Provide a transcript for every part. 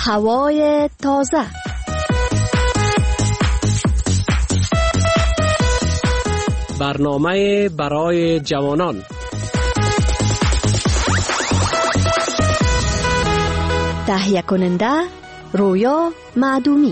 هوای تازه. برنامه برای جوانان. تهیه کننده رویا معدومی.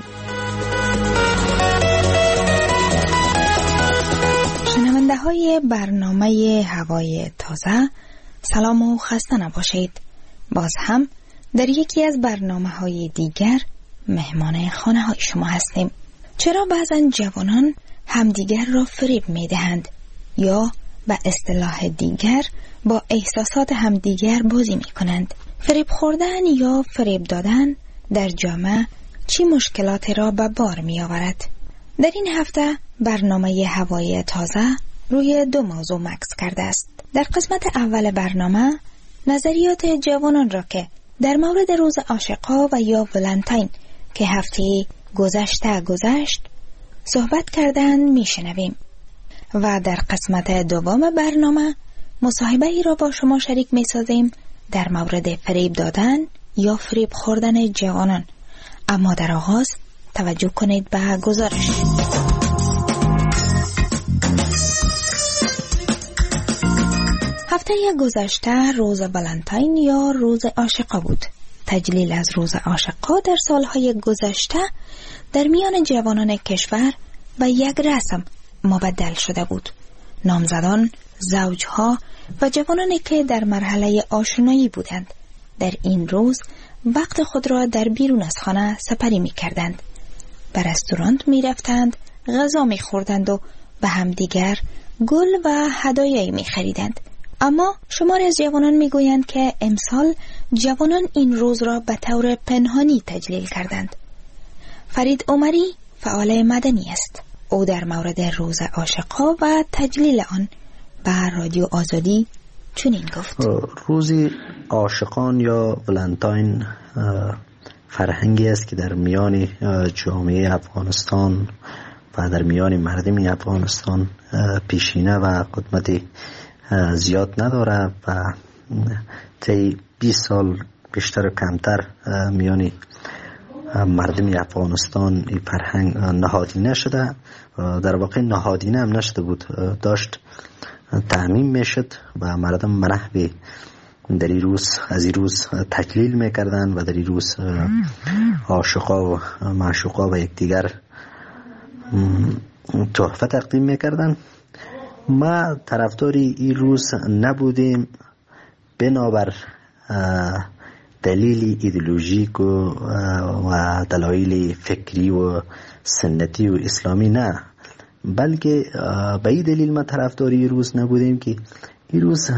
شنونده های برنامه هوای تازه، سلام و خسته نباشید. باز هم در یکی از برنامه های دیگر مهمان خانه های شما هستیم. چرا بعضن جوانان همدیگر را فریب می دهند یا به اصطلاح دیگر با احساسات همدیگر بازی می کنند؟ فریب خوردن یا فریب دادن در جامعه چی مشکلاتی را به بار می آورد؟ در این هفته برنامه هوای تازه روی دو موضوع مکث کرده است. در قسمت اول برنامه نظریات جوانان را که در مورد روز عاشقا و یا ولنتاین که هفته گذشت صحبت کردن میشنویم و در قسمت دوم برنامه مصاحبه ای را با شما شریک میسازیم در مورد فریب دادن یا فریب خوردن جوانان. اما در آغاز توجه کنید به گزارش. هفته گذشته روز ولنتاین یا روز عاشقا بود. تجلیل از روز عاشقا در سالهای گذشته در میان جوانان کشور به یک رسم مبدل شده بود. نامزدان، زوجها و جوانانی که در مرحله آشنایی بودند در این روز وقت خود را در بیرون از خانه سپری می کردند. به رستوران می رفتند، غذا می خوردند و به همدیگر گل و هدایایی می خریدند. اما شماری از جوانان می گویند که امسال جوانان این روز را به طور پنهانی تجلیل کردند. فرید عمری فعال مدنی است. او در مورد روز عاشقا و تجلیل آن به رادیو آزادی چنین گفت: روز عاشقان یا ولنتاین فرهنگی است که در میان جامعه افغانستان و در میان مردم افغانستان پیشینه و قدمت زیاد نداره و طی 20 سال بیشتر و کمتر میان مردم افغانستان این فرهنگ نهادینه شده. در واقع نهادینه هم نشده بود، داشت تعمیم میشد و مردم منحوی در این روز از این روز تجلیل میکردن و در این روز عاشقا و معشوقا و یکدیگر تحفه تقدیم میکردن. ما طرفداری این روز نبودیم بنابر دلیل ایدئولوژیک و دلایل فکری و سنتی و اسلامی نه، بلکه به این دلیل ما طرفداری روز نبودیم که این روز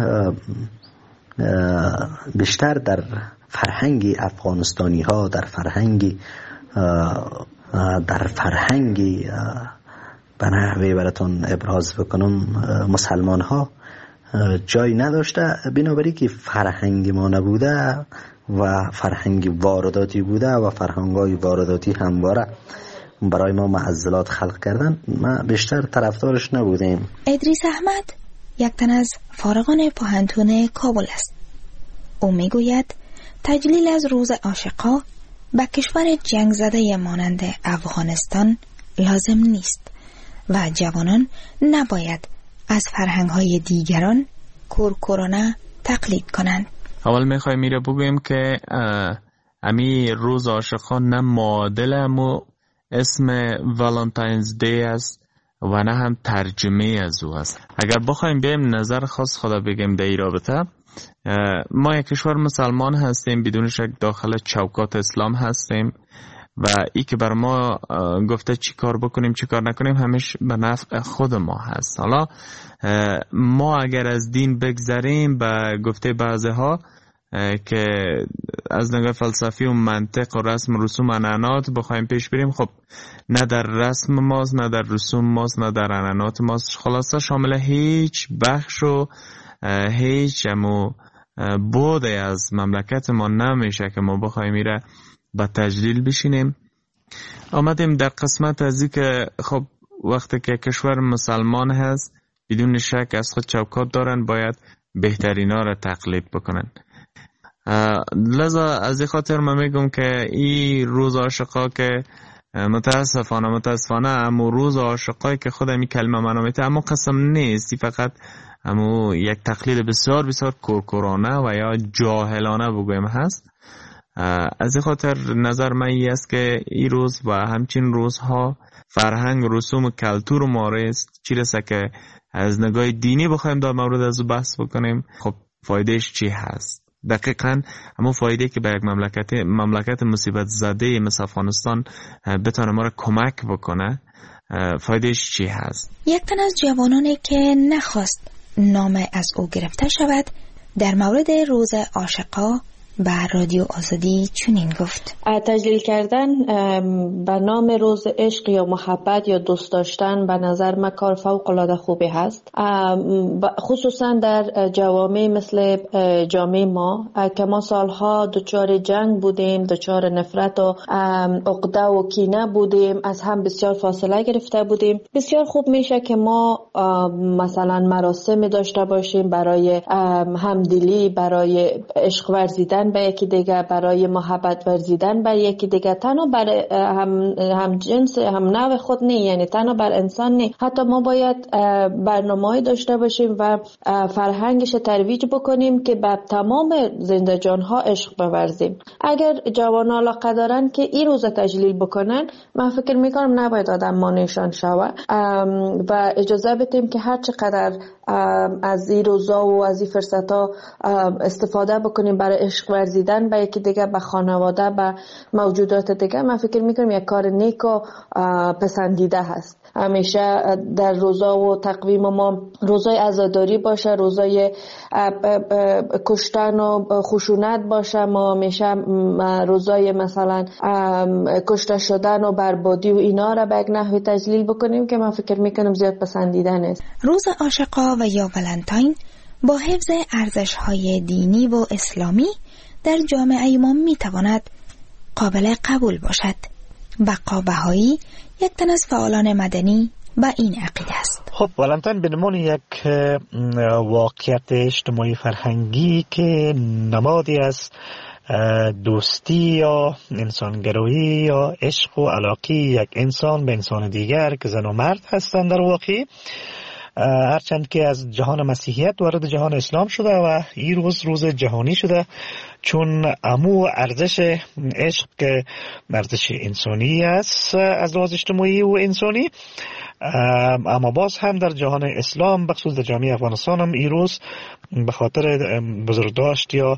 بیشتر در فرهنگ افغانستانی ها، در فرهنگ به نحوی براتون ابراز بکنم مسلمان ها جای نداشته، بنابراین که فرهنگ ما نبوده و فرهنگ وارداتی بوده و فرهنگ‌های وارداتی همواره برای ما معضلات خلق کردن، ما بیشتر طرفدارش نبودیم. ادریس احمد یک تن از فارغان پوهنتون کابل است. او میگوید تجلیل از روز عاشقا به کشور جنگ زده مانند افغانستان لازم نیست و جوانان نباید از فرهنگ‌های دیگران کورکورانه تقلید کنند. اول میخوایم میره بگویم که امی روز عاشقان نه معادل و اسم والنتاینز دی است و نه هم ترجمه از او است. اگر بخوایم بیم نظر خاص خدا بگیم در این رابطه، ما یک کشور مسلمان هستیم، بدون شک داخل چوکات اسلام هستیم و ای که بر ما گفته چی کار بکنیم چی کار نکنیم همیشه به نفع خود ما هست. حالا ما اگر از دین بگذریم به گفته بعضی ها که از نگاه فلسفی و منطق و رسم و رسوم عنعنات بخوایم پیش بریم، خب نه در رسم ماست نه در رسوم ماست نه در عنعنات ماست، خلاصه شامل هیچ بخش و هیچ بود از مملکت ما نمیشه که ما بخوایم میره با تجلیل بشینیم. آمدیم در قسمت از این که خب وقتی که کشور مسلمان هست بدون شک از خود چوکات دارن، باید بهترینا را تقلید بکنن. لذا از این خاطر من میگم که این روز عاشقا که متاسفانه اما روز عاشقایی که خود می کلمه منو میته اما قسم نیستی، فقط اما یک تقلید بسیار بسیار کورکورانه و یا جاهلانه بگویم هست. از این خاطر نظر من این است که این روز و همچین روزها فرهنگ رسوم و کلتور ما است، چی رسه که از نگاه دینی بخوایم در مورد از بحث بکنیم، خب فایدهش چی هست؟ دقیقاً همون فایده که به یک مملکت مصیبت زده مثل افغانستان بتونه ما را کمک بکنه، فایدهش چی هست؟ یک تن از جوانانی که نخواست نام از او گرفته شود در مورد روز عاشقا به رادیو آزادی چنین گفت: تجلیل کردن به نام روز عشق یا محبت یا دوست داشتن به نظر من کار فوق العاده خوبی هست، خصوصا در جوامع مثل جامعه ما که ما سالها دچار جنگ بودیم، دچار نفرت و عقده و کینه بودیم، از هم بسیار فاصله گرفته بودیم. بسیار خوب میشه که ما مثلا مراسم داشته باشیم برای همدلی، برای عشق ورزیدن به یکی دیگه، برای محبت ورزیدن به یکی دیگه، تنها بر هم جنس هم نوع خود نه، یعنی تنها بر انسان نه، حتی ما باید برنامه‌ای داشته باشیم و فرهنگش ترویج بکنیم که به تمام زنده جانها عشق بورزیم. اگر جوانان علاقه دارن که این روز تجلیل بکنن، من فکر میکنم نباید آدم مانعشان شود و اجازه بدیم که هر چقدر از این روزا و از این فرصت‌ها استفاده بکنیم برای عشق ورزیدن به یکی دیگه، به خانواده، به موجودات دیگه. من فکر میکنم یک کار نیک و پسندیده هست. همیشه در روزا و تقویم ما روزای عزاداری باشه، روزای کشتن و خشونت باشه، ما همیشه روزای مثلا کشته شدن و بربادی و اینا را به یک نحوی تجلیل بکنیم که من فکر میکنم زیاد پسندیده نیست. روز عاشقا و یا ولنتاین با حفظ ارزش‌های دینی و اسلامی در جامعه ما میتواند قابل قبول باشد. بقا بهایی یک تن از فعالان مدنی با این عقیده است. خب ولنتاین به نمون یک واقعیت اجتماعی فرهنگی که نمادی از دوستی یا انسانگرایی یا عشق و علاقه یک انسان به انسان دیگر که زن و مرد هستند در واقع، هرچند که از جهان مسیحیت وارد جهان اسلام شده و این روز جهانی شده، چون امو ارزش عشق که ارزش انسانی است از لحاظ اجتماعی و انسانی، اما باز هم در جهان اسلام بخصوص در جامعه افغانستان هم این روز به خاطر بزرگداشت یا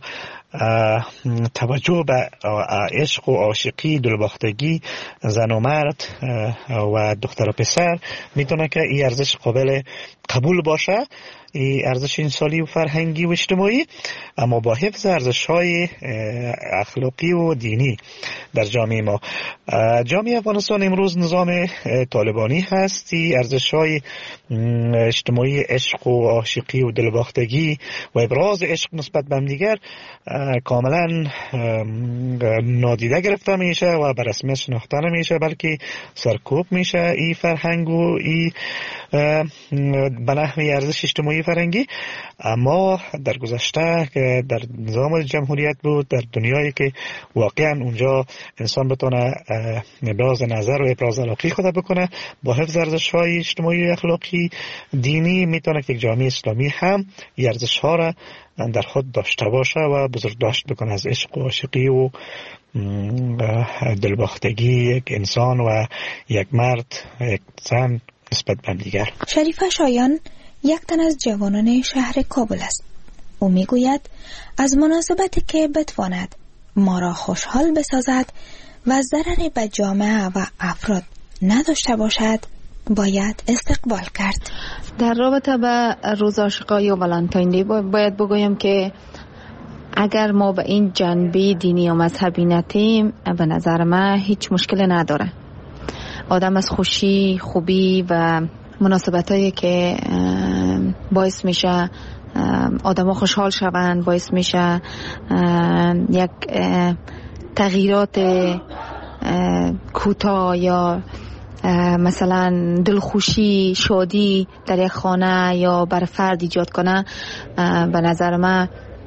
توجه به عشق و عاشقی، دلباختگی زن و مرد و دختر و پسر میتونه که این ارزش قابل قبول باشه، این ارزش انسانی و فرهنگی و اجتماعی، اما با حفظ ارزش‌های اخلاقی و دینی در جامعه ما. جامعه افغانستان امروز نظام طالبانی هست. این ارزش‌های اجتماعی عشق و عاشقی و دلباختگی و ابراز عشق نسبت به همدیگر کاملا نادیده گرفته میشه و به رسمیت شناخته نمیشه، بلکه سرکوب میشه این فرهنگ و این به نحوی ارزش اجتماعی فرهنگی. اما در گذشته که در نظام جمهوریت بود، در دنیایی که واقعا اونجا انسان بتونه ابراز نظر و ابراز علاقه خود بکنه با حفظ ارزش‌های اجتماعی و اخلاقی دینی، میتونه که جامعه اسلامی هم این ارزش‌ها را در خود داشته باشه و بزرگداشت بکنه از عشق و عاشقی و دلباختگی یک انسان و یک مرد یک زن نسبت به دیگر. شریفه شایان یک تن از جوانان شهر کابل است. او میگوید از مناسبتی که بتواند ما را خوشحال بسازد و ضرری به جامعه و افراد نداشته باشد باید استقبال کرد. در رابطه با روز عاشقا یا ولنتاین دی باید بگویم که اگر ما به این جنبه دینی و مذهبی نتیم، به نظر من هیچ مشکلی نداره. آدم از خوشی، خوبی و مناسبتایی که باعث میشه آدم خوشحال شوند، باعث میشه یک تغییرات کوتاه یا مثلا دلخوشی، شادی در یک خانه یا بر فرد ایجاد کنه، به نظر من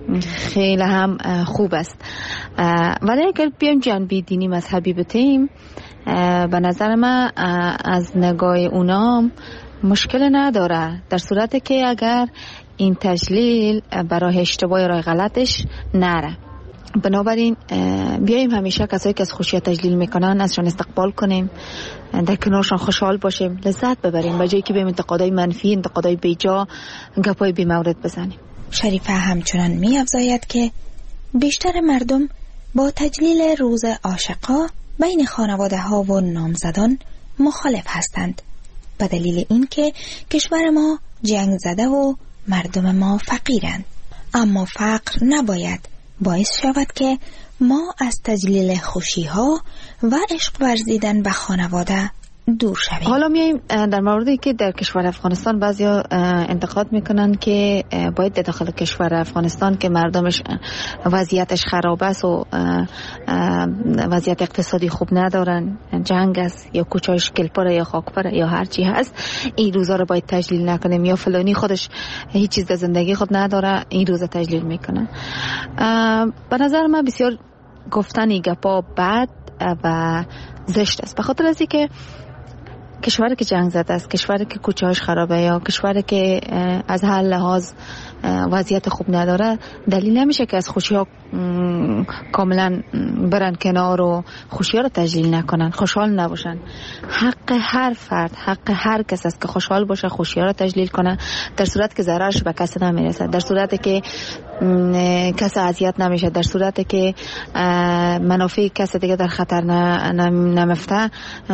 خیلی هم خوب است. ولی اگر بیایم جنبه دینی مذهبی بتیم، به نظر من از نگاه اونام مشکل نداره، در صورتی که اگر این تجلیل برای اشتباه یا راه غلطش نره. بنابراین بیاییم همیشه کسایی که از خوشی تجلیل میکنن ازشان استقبال کنیم، در کنارشان خوشحال باشیم، لذت ببریم، به جایی که بیم انتقادای منفی، انتقادای بیجا، گپای بی مورد بزنیم. شریفه همچنان می افزاید که بیشتر مردم با تجلیل روز عاشقا بین خانواده ها و نامزدان مخالف هستند، به دلیل اینکه کشور ما جنگ زده و مردم ما فقیرند. اما فقر نباید باعث شود که ما از تجلیل خوشی ها و عشق ورزیدن به خانواده دور شویم. حالا میایم در موردی که در کشور افغانستان بعضیا انتقاد میکنن که باید در داخل کشور افغانستان که مردمش وضعیتش خراب است و وضعیت اقتصادی خوب ندارن، جنگ است یا کوچه‌اش گلپره یا خاکپره یا هر چی هست، این روزا رو باید تجلیل نکنیم، یا فلانی خودش هیچ چیز در زندگی خود نداره این روزا تجلیل میکنه. به نظر من بسیار گفتن این گپا بد و زشت است، به خاطر از اینکه کشوری که جنگ زده است، کشوری که کوچه‌اش خرابه یا کشوری که از هر لحاظ وضعیت خوب نداره، دلیل نمیشه که از خوشی‌ها کاملا برن کنار و خوشی‌ها رو تجلیل نکنن، خوشحال نباشن. حق هر فرد، حق هر کس است که خوشحال باشه، خوشی‌ها رو تجلیل کنه، در صورت که ضررش به کسی نمیرسه، در صورتی که کسی اذیت نمیشه، در صورتی که منافع کسی دیگه در خطر نمیفته،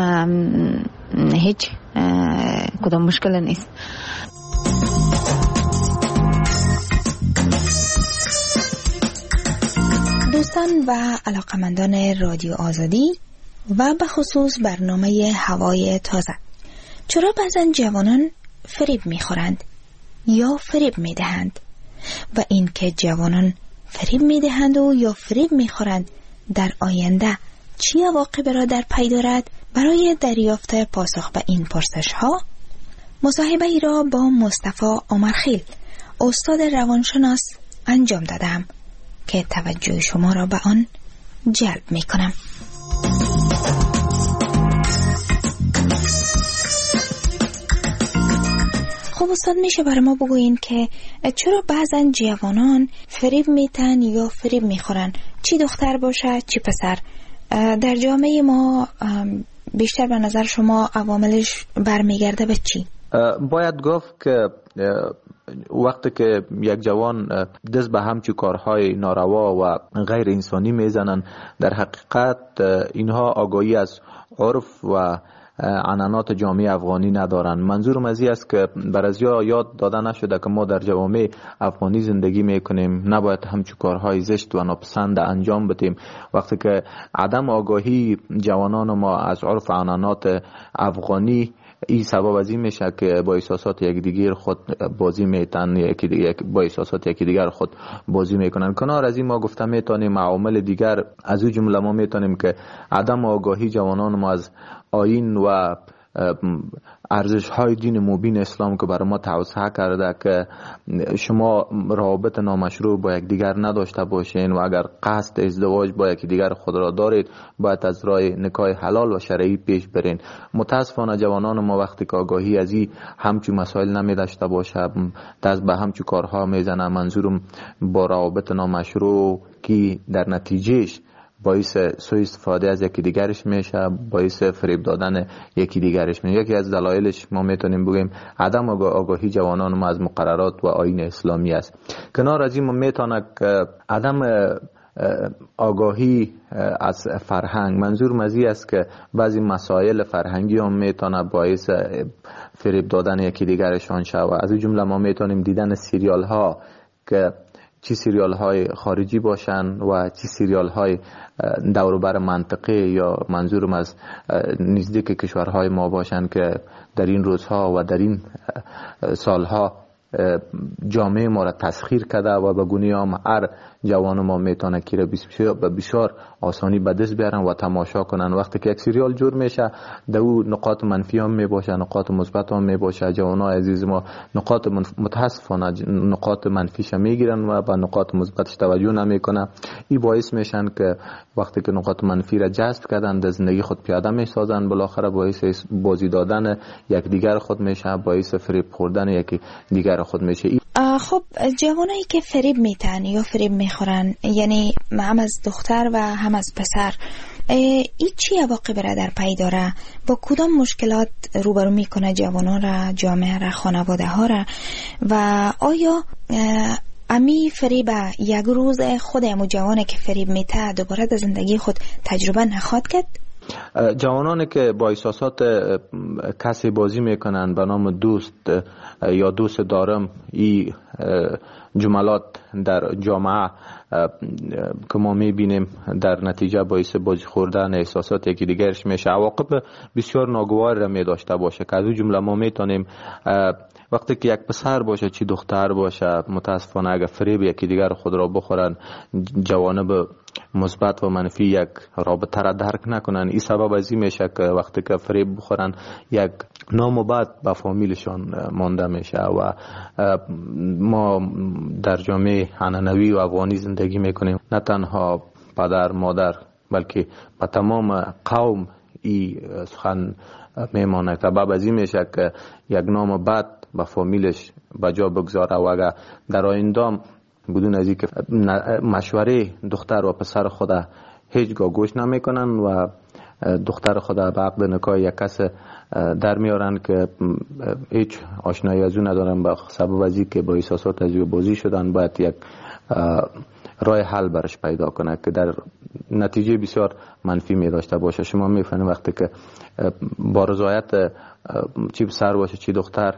هیچ کدام مشکل نیست. دوستان و علاقمندان رادیو آزادی و به خصوص برنامه هوای تازه، چرا بعضن جوانان فریب میخورند یا فریب میدهند و این که جوانان فریب میدهند و یا فریب میخورند در آینده چی عواقب را در پی دارد؟ برای دریافت پاسخ به این پرسش ها مصاحبه ای را با مصطفی عمرخیل، استاد روانشناس انجام دادم که توجه شما را به آن جلب می کنم. خب استاد، میشه برای ما بگوین که چرا بعضن جوانان فریب میتن یا فریب میخورن، چی دختر باشه چی پسر؟ در جامعه ما بیشتر به نظر شما عواملش برمیگرده به چی؟ باید گفت که وقتی که یک جوان دست به همچون کارهای ناروا و غیر انسانی میزنن، در حقیقت اینها آگاهی از عرف و عنعنات جامعه افغانی ندارن. منظورم از این است که برازیا یاد داده نشده که ما در جوامع افغانی زندگی میکنیم، نباید همچون کارهای زشت و ناپسند انجام بدیم. وقتی که عدم آگاهی جوانان ما از عرف و عنعنات افغانی این سبب از این میشه که با احساسات یکدیگر خود بازی میتن، با احساسات یکدیگر خود بازی میکنن. کنار از این ما گفته میتونیم عوامل دیگر از او جمله ما میتونیم که عدم آگاهی جوانان ما از آیین و ارزش های دین مبین اسلام که برای ما توسعه کرده که شما روابط نامشروع با یکدیگر نداشته باشین و اگر قصد ازدواج با یکدیگر خود را دارید باید از راه نکاح حلال و شرعی پیش برین. متاسفانه جوانان ما وقتی که آگاهی از این همچون مسائل نمی داشته باشه دست به همچون کارها میزنه. منظورم با روابط نامشروع که در نتیجهش باعث سوء استفاده از یکی دیگرش میشه، باعث فریب دادن یکی دیگرش میشه. یکی از دلایلش ما میتونیم بگیم عدم آگاهی جوانان ما از مقررات و آیین اسلامی است. کنار از این ما میتونه که عدم آگاهی از فرهنگ، منظور از این است که بعضی مسائل فرهنگی هم میتونه باعث فریب دادن یکی دیگرشان شود. از این جمله ما میتونیم دیدن سریال ها که چی سریال های خارجی باشن و چی سریال های دوروبر منطقه یا منظورم از نزدیک کشورهای ما باشن که در این روزها و در این سالها جامعه ما را تسخیر کرده و به گونه هم هر جوان ما میتونه که به بسیار آسانی به دست بیارن و تماشا کنن. وقتی که یک سریال جور میشه در او نقاط منفی هم میباشه، نقاط مثبت هم میباشه. جوانای عزیز ما نقاط متاسفانه نقاط منفیش میگیرن و به نقاط مثبتش توجه نمیکنن. این باعث میشن که وقتی که نقاط منفی را جذب کردن در زندگی خود پیاده میسازن، بالاخره باعث بازی دادن یک دیگر خود میشه، باعث فریب خوردن یک دیگر خود میشه. خب جوانایی که فریب میتن یا فریب میخورن، یعنی هم از دختر و هم از پسر، این چی عواقب را در پی داره؟ با کدام مشکلات روبرو میکنه جوانان را، جامعه را، خانواده ها را؟ و آیا امی فریب یک روز خودمو جوانه که فریب میته دوباره در زندگی خود تجربه نخواد کرد؟ جوانانی که با احساسات کسی بازی میکنن به نام دوست یا دوست دارم، این جملات در جامعه که ما میبینیم در نتیجه باعث بازی خوردن احساسات یکی دیگرش میشه، عواقب بسیار ناگوار را میداشته باشه. که از اون جمله ما میتونیم وقتی که یک پسر باشه چی دختر باشه، متاسفانه اگر فریب یکی دیگر خود را بخورن، جوانب مثبت و منفی یک رابطه را درک نکنن، این سبب از این میشه که وقتی که فریب بخورن یک نام و بد به فامیلشان مانده میشه. و ما در جامعه عنعنوی و افغانی زندگی میکنیم، نه تنها پدر مادر بلکه به تمام قوم این سخن میمانه که بعد از این میشه که یک نام بد به فامیلش بجا بگذاره و اگر در آینده بدون از اینکه مشوره دختر و پسر خود هیچگاه گوش نمیکنن و دختر خود به عقد نکاح یک کس در میارن که هیچ آشنایی از او ندارن، به سبب از اینکه با احساسات از او بازی شدن، باید یک راه حل برش پیدا کنه که در نتیجه بسیار منفی می داشته باشه. شما میفهمید وقتی که با رضایت چی پسر باشه چی دختر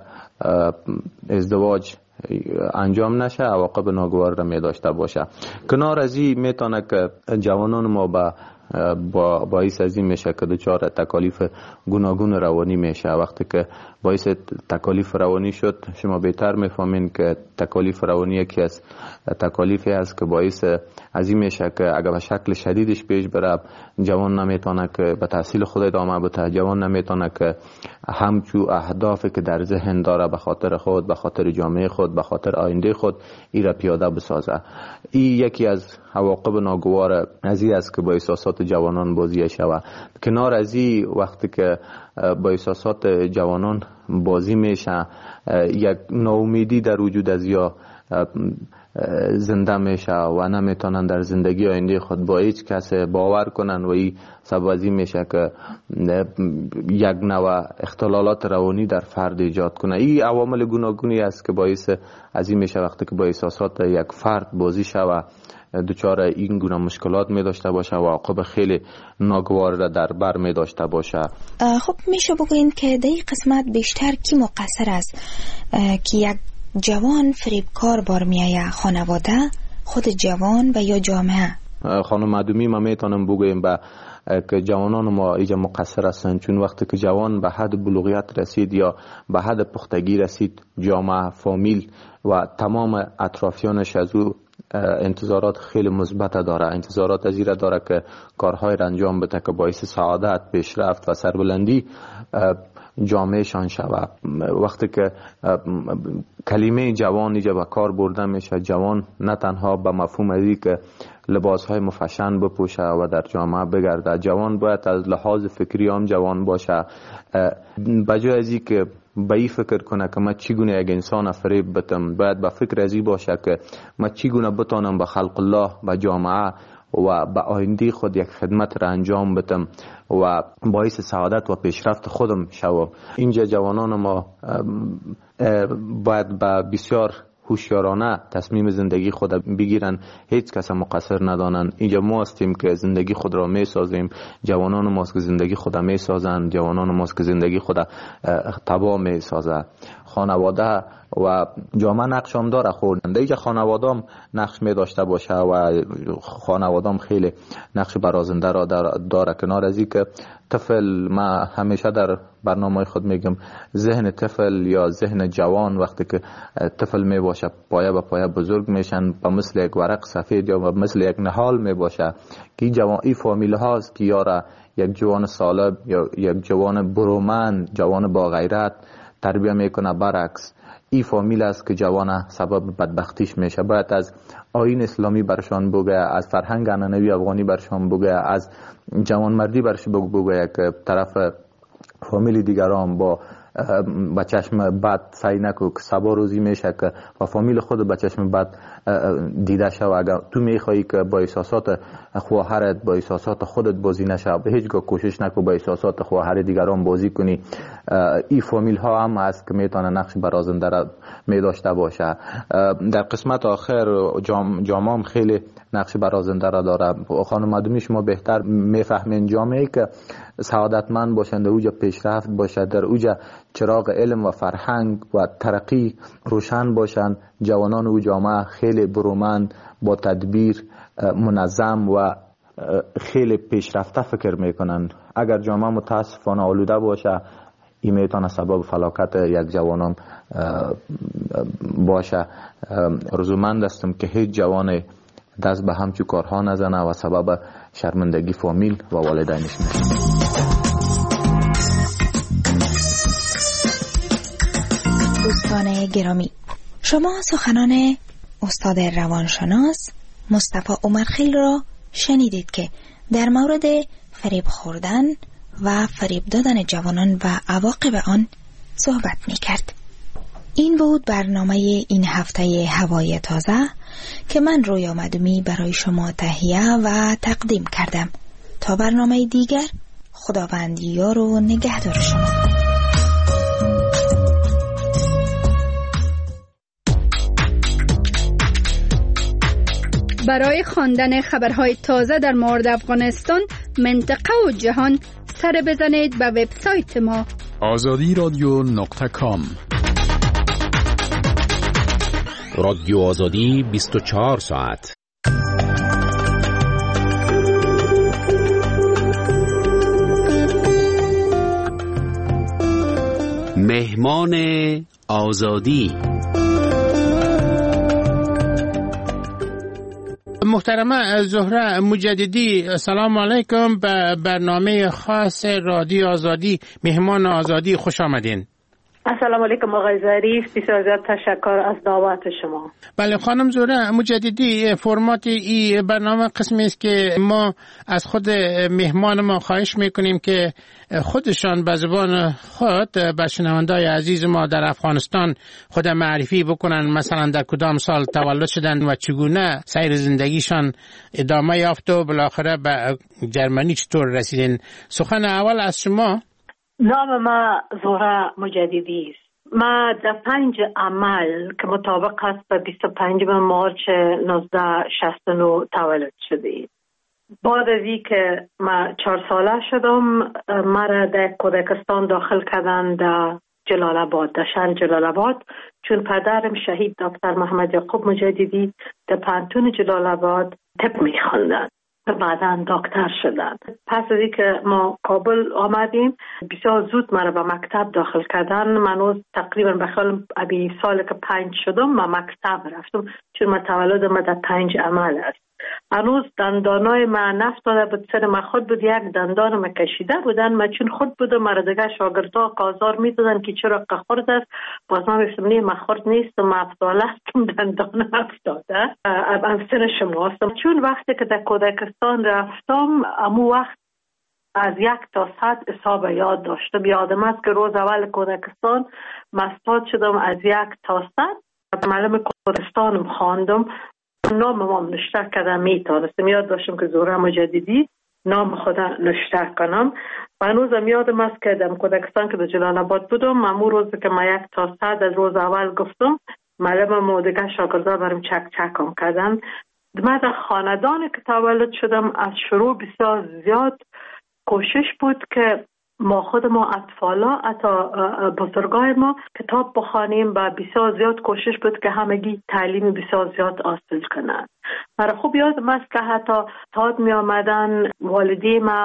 ازدواج انجام نشه، عواقب ناگوار را می داشته باشه. کنار از این میتونه که جوانان ما باعث از این میشه که دچار تکالیف گوناگون روانی میشه. وقتی که باعث تکالیف روانی شد، شما بهتر میفهمین که تکالیف روانی یکی از تکالیفی است که باعث از این میشه که اگر به شکل شدیدش پیش بره، جوان نمیتونه که به تحصیل خود ادامه بده، جوان نمیتونه که همچو اهدافی که در ذهن داره به خاطر خود، به خاطر جامعه خود، به خاطر آینده خود ای را پیاده بسازه. این یکی از عواقب ناگوار از این است که با احساسات جوانان بازی شود. کنار از این وقتی که با احساسات جوانان بازی میشه، یک ناامیدی در وجود از یا زنده میشه و نمیتونن در زندگی آینده خود با هیچ کس باور کنن و این سبب از این میشه که یک نوع اختلالات روانی در فرد ایجاد کنه. این عوامل گوناگونی است که باعث از این میشه وقتی که با احساسات یک فرد بازی شود دچار این گونه مشکلات می داشته باشه و عواقب خیلی ناگوار را در بر می داشته باشه. خب میشه بگوین که در این قسمت بیشتر کی مقصر است که یک جوان فریبکار بار میایه؟ خانواده، خود جوان و یا جامعه؟ خانم معدومی ما میتونم بگویم که جوانان ما اینجا مقصر هستند، چون وقتی که جوان به حد بلوغیت رسید یا به حد پختگی رسید، جامعه، فامیل و تمام اطرافیانش از او انتظارات خیلی مثبت داره، انتظارات از این داره که کارهای را انجام بده که باعث سعادت، پیشرفت و سربلندی جامعه شان شود. وقتی که کلمه جوان اینجا به کار برده میشه، جوان نه تنها به مفهوم ازی که لباسهای مفشن بپوشه و در جامعه بگرده، جوان باید از لحاظ فکری هم جوان باشه، بجای ازی که به این فکر کنه که من چگونه یک انسان فریب بتم، باید به فکر ازی باشه که من چگونه بتانم به خلق الله، به جامعه و به آینده خود یک خدمت را انجام بدم و باعث سعادت و پیشرفت خودم شوم. اینجا جوانان ما باید به بسیار هوشیارانه تصمیم زندگی خود بگیرن، هیچ کس مقصر ندانن. اینجا ما هستیم که زندگی خود را می سازیم، جوانان ماست که زندگی خود می سازن، جوانان ماست که زندگی خود تباه می سازه. خانواده و جامعه نقش هم داره خوردن، اینجا خانواده هم نقش می داشته باشه و خانواده هم خیلی نقش برازنده را داره. کنار از این که طفل، ما همیشه در برنامه خود میگم ذهن طفل یا ذهن جوان وقتی که طفل می باشه پایه به پایه بزرگ میشن و مثل یک ورق سفید یا مثل یک نهال می باشه که این فامیل هاست که یارا یک جوان سالب یا یک جوان برومند، جوان با غیرت تربیه میکنه. برعکس این فامیل است که جوان سبب بدبختیش میشه. باید از آیین اسلامی برشان بگه، از فرهنگ عنعنوی افغانی برشان بگه، از جوان مردی برش بگه که طرف فامیل دیگران با چشم بد سعی نکو که سبا روزی میشه که و فامیل خود با چشم بد دیده شو. اگر تو میخوایی که با احساسات خواهرت با احساسات خودت بازی نشه، به هیچگاه کوشش نکو با احساسات خواهر دیگران بازی کنی. این فامیل ها هم هست که میتونه نقش برازنده را میداشته باشه. در قسمت آخر جامعه خیلی نقش برازنده را داره. خانم مادومی شما بهتر میفهمین جامعه که سعادتمند باشند، اوجا پیشرفت باشه، در اوجا چراغ علم و فرهنگ و ترقی روشن باشند، جوانان او جامعه خیلی برومند، با تدبیر، منظم و خیلی پیشرفته فکر میکنن. اگر جامعه متاسفانه آلوده باشه، این میتونه سبب فلاکت یک جوانان باشه. رزومند هستم که هیچ جوان دست به همچو کارها نزنه و سبب شرمندگی فامیل و والدینش میشه. دوستان گرامی، شما سخنان استاد روانشناس مصطفی عمرخیل را شنیدید که در مورد فریب خوردن و فریب دادن جوانان و عواقب آن صحبت می کرد. این بود برنامه این هفته هوای تازه که من رویا مادومی برای شما تهیه و تقدیم کردم. تا برنامه دیگر، خداوند یار و نگهدار شما. برای خواندن خبرهای تازه در مورد افغانستان، منطقه و جهان، سر بزنید به وبسایت ما azadiradio.com. رادیو آزادی 24 ساعت. مهمان آزادی. محترمه زهره مجددی، سلام علیکم. به برنامه خاص رادیو آزادی مهمان آزادی خوش آمدین. السلام علیکم آقای ظریف، بسیار زیاد تشکر از دعوت شما. بله خانم زهره مجددی، فرمات این برنامه قسمی است که ما از خود مهمان ما خواهش میکنیم که خودشان به زبان خود به شنوندای عزیز ما در افغانستان خود معرفی بکنن، مثلا در کدام سال تولد شدند و چگونه سیر زندگیشان ادامه یافت و بالاخره به جرمنی چطور رسیدن. سخن اول از شما. نام ما زهره مجددی است. ما در 5 عمل که مطابق است به 25 مارچ 1969 تولد شدیم. بعد از این که ما 4 ساله شدم، مرا در کودکستان داخل کردند در جلال آباد، در شهر جلال آباد، چون پدرم شهید دکتر محمد یعقوب مجددی در پانتون جلال آباد طب می‌خواندند. بعداً دکتر شدند. پس از اینکه ما کابل آمدیم، بسیار زود مرا به مکتب داخل کردن. من تقریبا بخیال ابی سال که 5 شدم ما مکتب رفتم، چون ما تولد ما در 5 عمل است. هنوز دندانای من نفتاده بود، سر من خود بود، یک دندان من کشیده بودن. من چون خود بودم، مرا دیگه شاگردها کازار میدادن که چرا قخورد است. باز من بسیمنی من خورد نیستم، من افتاله هستم، دندان افتاده. ام سن شما هستم. چون وقتی که در کودکستان رفتم، امو وقت از 1 تا 100 حساب یاد داشتم. یادم است که روز اول کودکستان مستاد شدم از 1 تا 100. معلم کودکستانم خواندم، نام ما نشته کردم، میتونستم یاد داشتم که زهره مجددی نام خدا نشته کنم. و هنوزم یادم است که در کودکستان که در جلال آباد بودم، امو روز که ما 1 تا 100 از روز اول گفتم، معلم ما دیگه شاگردا برام چک چکم کردن. من در خاندانی که تولد شدم، از شروع بسیار زیاد کوشش بود که ما خود ما اطفالا، حتی بزرگای ما کتاب بخوانیم و بسیار زیاد کوشش بود که همگی تعلیم بسیار زیاد حاصل کنند. مرا خوب یادم است که حتی تاد می آمدن والدی ما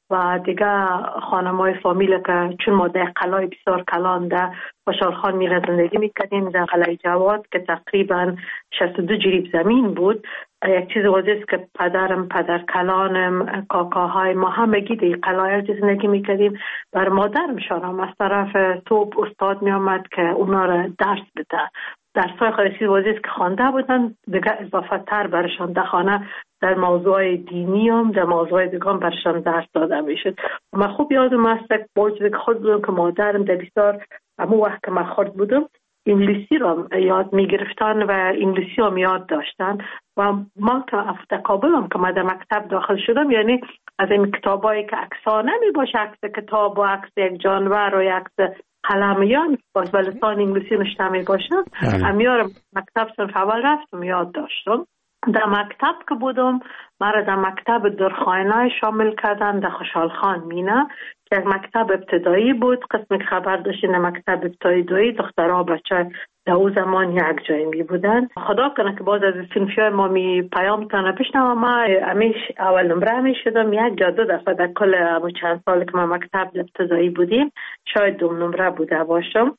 و دیگه خانمای فامیل که چون ما در قلعه بسیار کلان در خوشحال خان میره زندگی میکردیم در قلعه جواد که تقریبا 62 جریب زمین بود. یک چیز واضح است که پدرم، پدر کلانم، کاکاهای ما همگی در قلعه زندگی میکردیم. بر مادرم شارم از طرف توپ استاد میامد که اونا را درس بده. درسای خود چیز واضح است که خوانده بودن، دیگه اضافه تر برشان در خانه در موضوع دینی هم در موضوع دیگه هم برشان درس داده میشد. من خوب یادم است که باید خود بودم که مادرم در بسیار همون وقت که من خورد بودم انگلیسی رو یاد میگرفتن و انگلیسی هم یاد داشتن و ما که کابل هم که من در مکتب داخل شدم، یعنی از این کتابایی که عکس‌ها نمی باشه، عکس کتاب و عکس یک جانور و عکس قلمیان باز به لسان انگلیسی نشته می باشه، همیار مکتب صنف اول رفتم یاد داشتم. در مکتب که بودم مرا در مکتب درخانه شامل کردن در خوشحال خان مینه که یک مکتب ابتدایی بود. قسم که خبر داشتین در مکتب ابتدایی دخترها بچه در او زمان یک جایی می بودن. خدا کنه که باز از صنفی ما می پیام کنه پیشنم ما همیش اول نمره می شدم. یک یا دو دفعه در کل چند سال که ما مکتب ابتدایی بودیم شاید دوم نمره بوده باشم.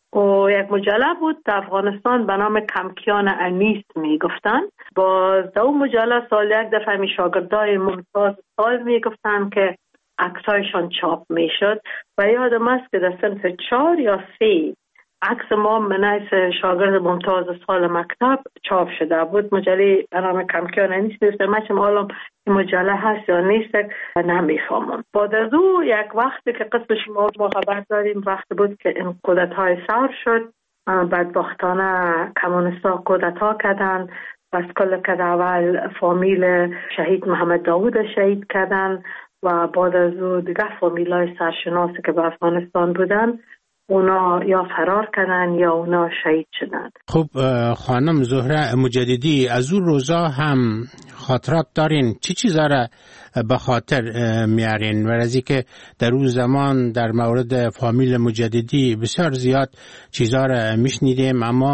و یک مجله بود در افغانستان به نام کمکیان انیس می گفتن. باز در اون مجله سال یک دفعه می شاگردای ممتاز سال می گفتن که عکسایشان چاپ می شد و یادم است که در صنف 4 یا 3 عکس ما منیس شاگرد ممتاز سال مکتب چاپ شده بود. مجله به نام کمکیان انیس نیست. من چه معلوم این مجله هست یا نیست نمیفهمم. بعد از او یک وقتی که قسم شما ما خبر داریم وقتی بود که این کودتای سر شد، بدبختانه کمونیستا کودتا کردن و از کل که اول فامیل شهید محمد داوود شهید کردن و بعد از او دیگه فامیلای سرشناسی که به افغانستان بودن اونا یا فرار کردن یا اونا شهید شدن. خب خانم زهره مجددی از اون روزا هم خاطرات دارین؟ چی چیزا را به خاطر میارین؟ و از اینکه در اون زمان در مورد فامیل مجددی بسیار زیاد چیزا را میشنیدیم اما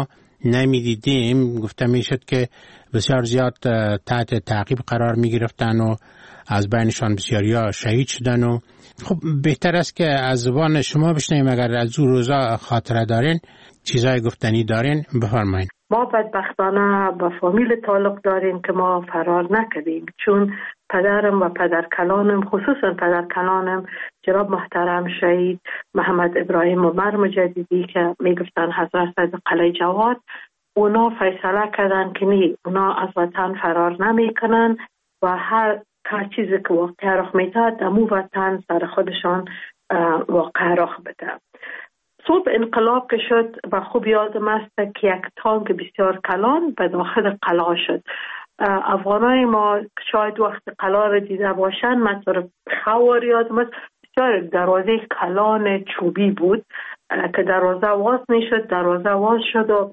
نمیدیدیم. گفته میشد که بسیار زیاد تحت تعقیب قرار میگرفتن و از بینشان بسیاریا شهید شدن. و خب بهتر است که از زبان شما بشنویم. اگر از اون روزا خاطره دارین، چیزای گفتنی دارین، بفرمایید. ما بدبختانه با فامیل تعلق داریم که ما فرار نکردیم، چون پدرم و پدر کلانم، خصوصا پدر کلانم جناب محترم شهید محمد ابراهیم عمر مجددی که میگفتن حضرت از قلعه جواد، اونا فیصله کردن که نی، اونا از وطن فرار نمیکنن و هر چیزی که واقع رخ میداد دمو وطن سر خودشان واقع رخ بده. صبح انقلاب که شد و خوب یادم است که یک تانک بسیار کلان به داخل قلعه شد. افغانای ما شاید وقت قلعه را دیده باشن، مثلا خوار یادم است بسیار دروازه کلان چوبی بود که دروازه واز میشد، دروازه واز شد و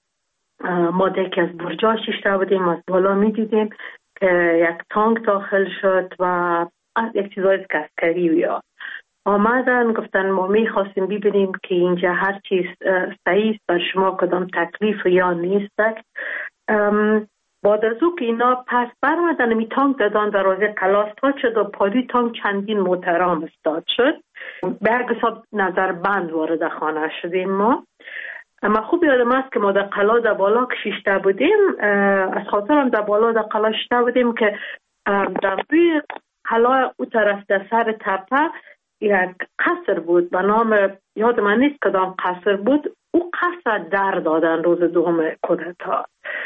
ما دیگه از برجا شیشته بودیم، از بالا میدیدیم که یک تانک داخل شد و یک چیزای عسکری بیا آمدن. گفتن ما میخواستیم ببینیم که اینجا هر چیز صحیح بر شما کدام تکلیف یا نیست. بعد از او که اینا پس برمدن می تانک دادن دروازه قلعه استاد شد و پالی تانک چندین محترم استاد شد. به یک حساب نظر بند وارد خانه شدیم ما. اما خوب یادم است که ما در قلعه در بالا کشیشته بودیم، از خاطرم در بالا در قلعه شده بودیم که در روی قلعه او طرف در سر تپه یک قصر بود به نام، یاد من نیست کدام قصر بود، او قصر در دادن روز دوم کودتا.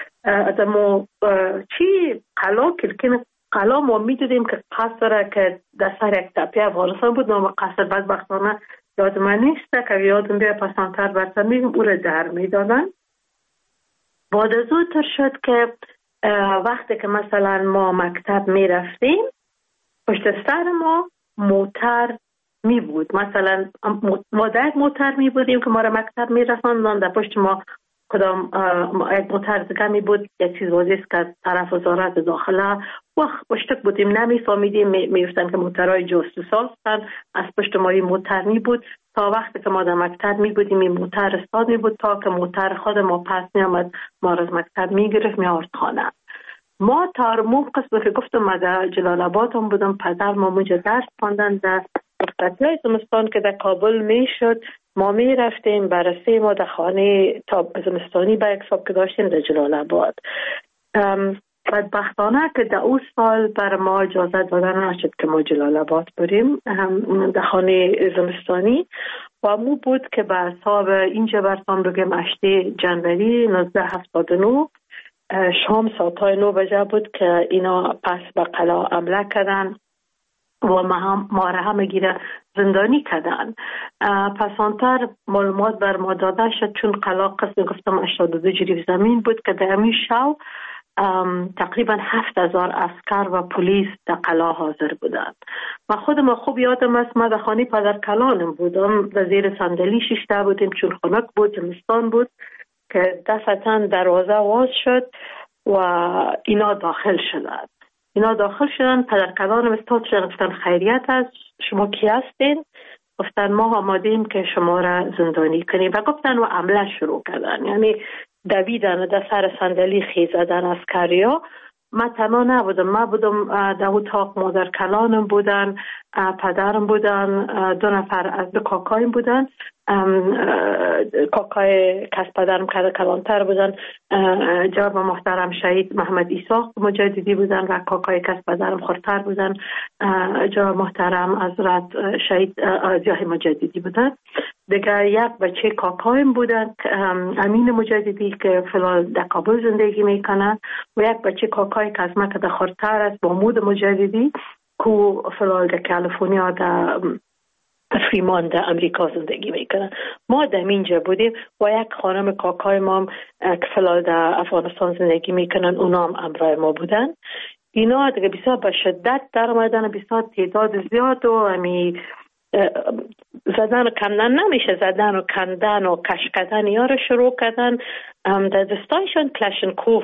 ما چی قلعه کلکین قلعه ما میدیدیم که قصر که در سر یک تپه افغانستان بود نام قصر، بدبختانه یاد من نیست که یادم بیا پسانتر برسن میگم او را در میدادن. بعد از او تر شد که وقتی که مثلا ما مکتب میرفتیم پشت سر ما موتر می بود، مثلا ما در یک موتر می بودیم که ما را مکتب می رساندن، در پشت ما کدام یک موتر دیگه می بود، یک چیز واضح است که طرف وزارت داخله وقت پشتک بودیم نمیفهمیدیم، میگفتن که موترهای جاسوسا هستن. از پشت ما این موتر می بود تا وقتی که ما در مکتب می بودیم این موتر استاد می بود تا که موتر خود ما پس می آمد ما را از مکتب می گرفت می آورد خانه. ما تارمو قسم که گفتم ما در جلال آباد هم بودم، پدر ما اونجا درس خواندن در دخترهای زمستان که در کابل میشد ما می رفتیم بررسی ما در خانه زمستانی به حساب که داشتیم در جلال آباد. بدبختانه که در اون سال بر ما اجازه دادن نشد که ما جلال آباد بریم در خانه زمستانی و مو بود که به حساب اینجا برسان بگیم 8 جنوری 1979 شام ساعتای 9 بجه بود که اینا پس به قلعه حمله کردن و ما را همه گیره زندانی کردن. پسانتر معلومات بر ما داده شد چون قلعه قسم گفتم 82 جریب زمین بود که در همین شو تقریبا 7000 عسکر و پلیس در قلعه حاضر بودند. و خودم خوب یادم است ما در خانه پدر کلانم بودم، در زیر صندلی شیشته بودیم چون خنک بود، زمستان بود که دفعتاً دروازه واز شد و اینا داخل شدن. پدر کلانم استاد شدن، گفتن خیریت است، شما کی هستین؟ گفتن ما آمادیم که شما را زندانی کنیم و گفتن و حمله شروع کردن، یعنی دویدن در سر صندلی خیز زدن عسکریا. من تنها نبودم، من بودم در اتاق، مادر کلانم بودن، پدرم بودن، 2 نفر از 2 کاکایم بودن، کاکای کس پدرم کلانتر بودن، جناب محترم شهید محمد ایساق مجددی بودن و کاکای کس پدرم خورتر بودن، جناب محترم حضرت شهید ضیاء مجددی بودن. دیگه یک بچه کاکایم بودن امین مجددی که فلال در کابل زندگی میکنن و یک بچه کاکای که از ما که در خورتر است محمود مجددی که فلال در کالیفرنیا در فریمان در امریکا زندگی میکنن. ما در اینجا بودیم و یک خانم کاکای ما که فلال در افغانستان زندگی میکنن اونا هم همراه ما بودن. اینا دیگه بسیار به شدت در آمدن، بسیار تعداد زیاد و همی زدن و کندن نمیشه، زدن و کندن و کش کردن یا رو شروع کردن. در دستایشان کلاشنکوف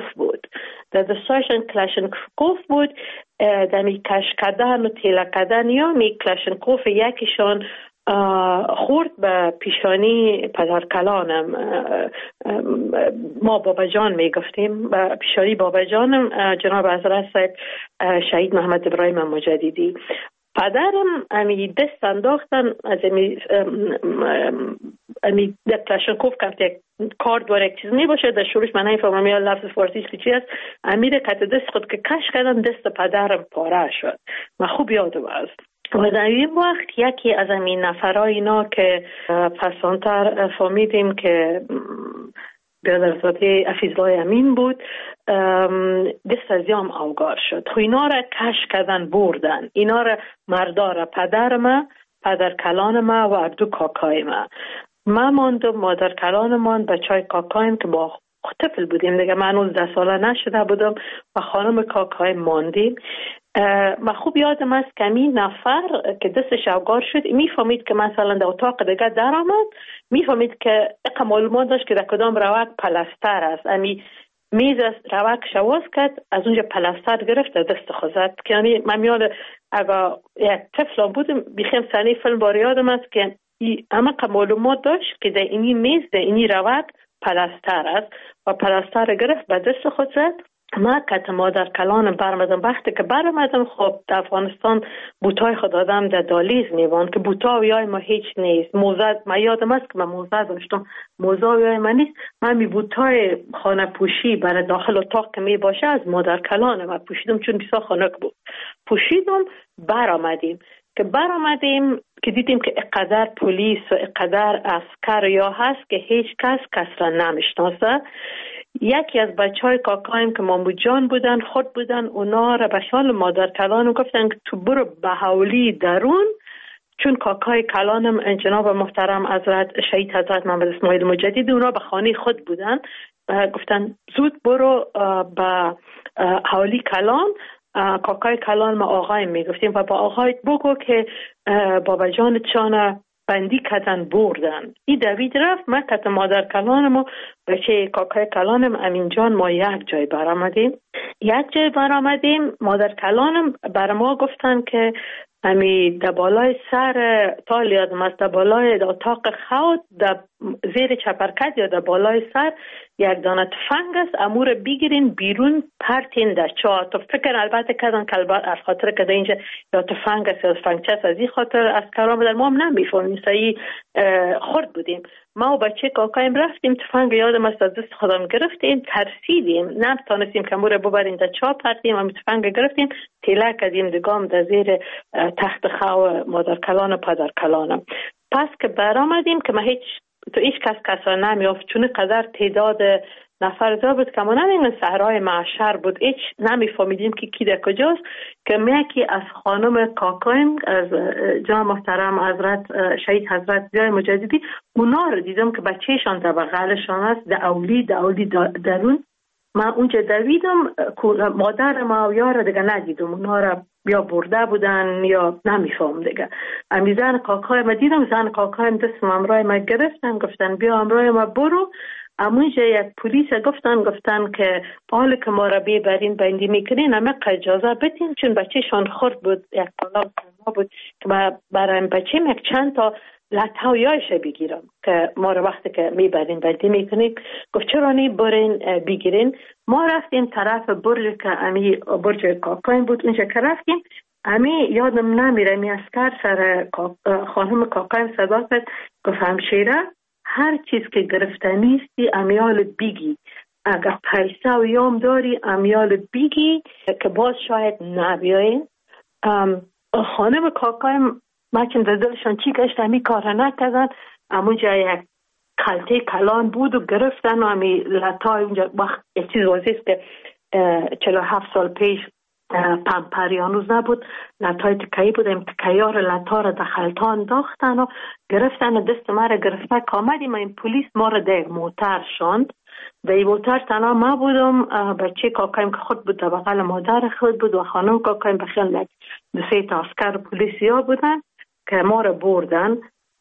بود، در می کش کردن و تیله کردن یا می کلاشنکوف یکیشان خورد به پیشانی پدر کلانم، ما بابا جان می گفتیم، به پیشانی بابا جانم جناب حضرت شهید محمد ابراهیم مجددی. پدرم امی دست انداختن از امی در کلاشنکوف که یک کارد و یک چیز می باشه در شروعش من نمیفهمم یا لفظ فارسیش که چی است، امی در کت دست خود که کش کردن دست پدرم پاره شد. من خوب یادم است. و در این وقت یکی از این نفرای اینا که پسانتر فهمیدیم که برادرزاده حفیظالله امین بود، دست از یام اوگار شد. خو اینا را کش کردن بردن، اینا را مردار پدر ما، پدر کلان ما و 2 کاکای ما ماندم، مادر کلان من، بچای کاکایم که با طفل بودیم دیگه، من 19 ساله نشده بودم و خانم کاکای ماندیم. من خوب یادم است که این نفر که دستش اوگار شد میفهمید که مثلا در اتاق دیگه در آمد، میفهمید که اقا معلومات داشت که در کدام روک پلستر است، امی میز روک شواز کرد، از اونجا پلستر گرفت در دست خود زد. که یعنی من میاد اگه یک طفل بودم بیخیم سنی فیلم بار یادم است که همه معلومات داشت که در اینی میز در اینی روک پلستر است و پلستر گرفت به دست خود زد. ما که مادر کلانم برمدم، وقتی که برمدم خب در افغانستان بوتای خود آدم در دالیز میوان که بوتاویای ما هیچ نیست، موزه ما یادم است که من موزه داشتم، موزاویای ما نیست، من می بوتای خانه پوشی برای داخل اتاق که می باشه از مادر کلانم من پوشیدم چون بسیار خنک بود، پوشیدم. برآمدیم که دیدیم که اقدر پلیس و اقدر عسکر یا هست که هیچ کس را نمیشناسه. یکی از بچهای کاکایم که مامو جان بودن خود بودن، اونا را به شال مادر کلانم گفتن که تو برو به حولی درون، چون کاکای کلانم جناب محترم حضرت شهید حضرت محمد اسماعیل مجددی اونا به خانه خود بودن، گفتن زود برو به حولی کلان. کاکای کلان ما آقایم میگفتیم و با آقایت بگو که بابا جان چانه بندی کردن بردن. این دوید رفت، من کت مادر کلانم و بچه کاکای کلانم امین جان ما یک جای برآمدیم. مادر کلانم بر ما گفتن که امی دبالای سر تالیاد مست دبالای اتاق خود زیر چپرکت یا در بالای سر یک دانه تفنگ است، امور بگیرین بیرون پرتین در چاه. تو فکر البته کردن که از خاطر که اینجا یا تفنگ است یا تفنگچه است، از این خاطر از کرام بدن. ما هم نمیفهمیم، صحیح خورد بودیم. ما و بچه کاکایم رفتیم، تفنگ یادم است از دست خودم گرفتیم، ترسیدیم، نمیتونستیم که امور ببریم در چاه پرتیم. هم تفنگ گرفتیم، تیله کردیم دگام در زیر تخت خو مادر کلان و پدر کلانم. پس که برآمدیم که ما هیچ کسا نمیافت، چون قدر تعداد نفر زیاد بود که ما نمیدونیم صحرای معشر بود، هیچ نمیفهمیدیم که کی در کجاست. که یکی از خانم کاکایم از جناب محترم حضرت شهید حضرت ضیای مجددی، اونا رو دیدم که بچهشان در بغلشان است، در اولی درون. من اونجا دویدم، مادر ما و یار دیگه ندیدم، اونا را یا برده بودن یا نمیفهم دیگه. امی زن کاکای ما دیدم، زن کاکایم دستم امرای ما گرفتن، گفتن بیا امرای ما برو. امونجا یک پلیس گفتن که حال که ما را ببرین بندی میکنین اما اجازه بدین، چون بچهشان خورد بود، یک طلاق بود که ما برای بچه یک چند تا لطایش بگیرم که ما را وقتی که میبرین بندی میکنین. گفت چرا نی برین بگیرین. ما رفتیم طرف برج که امی برج کاکایم بود. اونجا که رفتیم امی یادم نمیره، می اسکر سر خانم کاکایم صدا کرد، گفت همشیره هر چیز که گرفتنی استی امیال بیگی، اگر پیسه و یام داری امیال بیگی که باز شاید نبیاین. خانم کاکایم مچن در دلشان چی گشت، امی کار نکردن. امونجا یک خلطه کلان بود و گرفتن و امی لطای اونجا وقت یک چیز وزیست که 47 سال پیش پمپریانوز نبود، لطای تکایی بود، ام تکایار لطا را در خلطان داختن و گرفتن و دست ما را گرفته که آمدیم. این پولیس ما را در موتر شاند. در این موتر تنها ما بودم، بچه کاکایم که خود بود در بغل مادر خود بود و خانم کاکایم بخیال دو سه تا عسکر پلیسی ها بودن که ما را بردن.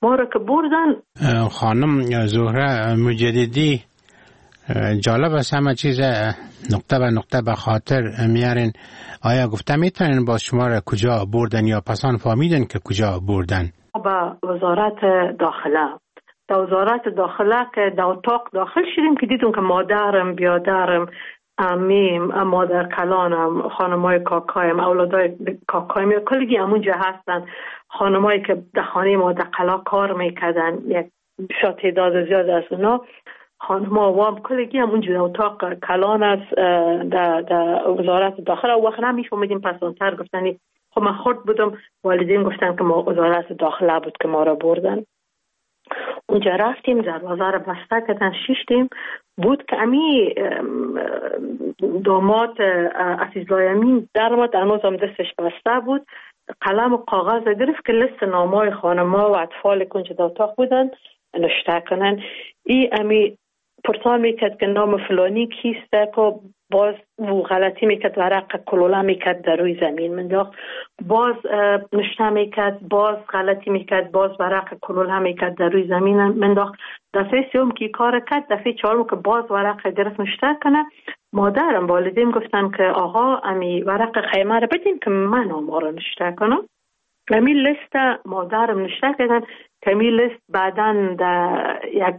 خانم زهره مجددی، جالب است همه چیز نقطه به نقطه به خاطر میارین. آیا گفته میتونین با شما را کجا بردن یا پسان فهمیدن که کجا بردن؟ با وزارت داخله. در وزارت داخله که در اتاق داخل شدیم که دیدم که مادرم، بیادرم، امیم، مادر کلانم، خانمای کاکایم، اولادای کاکایم کلگی همونجا هستن. خانمایی که در خانه ما در قلا کار میکردن، یک تعداد زیاد از اونا خانم‌ها وام کلگی همونجا در اتاق کلان است در وزارت داخله. و وقت نمیفهمیدیم، پس اونتر گفتنی خب من خورد بودم، والدین گفتن که ما وزارت داخله بود که ما را بردن. اونجا رفتیم، دروازه را بسته کردن، شیشتیم. بود که امی داماد عزیزالله امین در آمد، هنوز هم دستش بسته بود، قلم و کاغذ گرفت که لیست نامای خانم‌ها و اطفال که اونجا در اتاق بودن نوشته کنن. ای امی پرسان میکرد که نام فلانی کیسته، که باز او غلطی میکرد، ورق کلوله میکرد در روی زمین منداخت، باز نشته میکرد، باز غلطی میکرد، باز ورق کلوله میکرد در روی زمین منداخت. دفعه سوم که کار کرد، دفعه چهارم که باز ورق گرفت نشته کنه. مادرم والدین گفتن که آقا امی ورق خیمه رو بدین که من ما رو نشته کنم. امی لیست مادرم نشته کردن که امی لیست بعدن در یک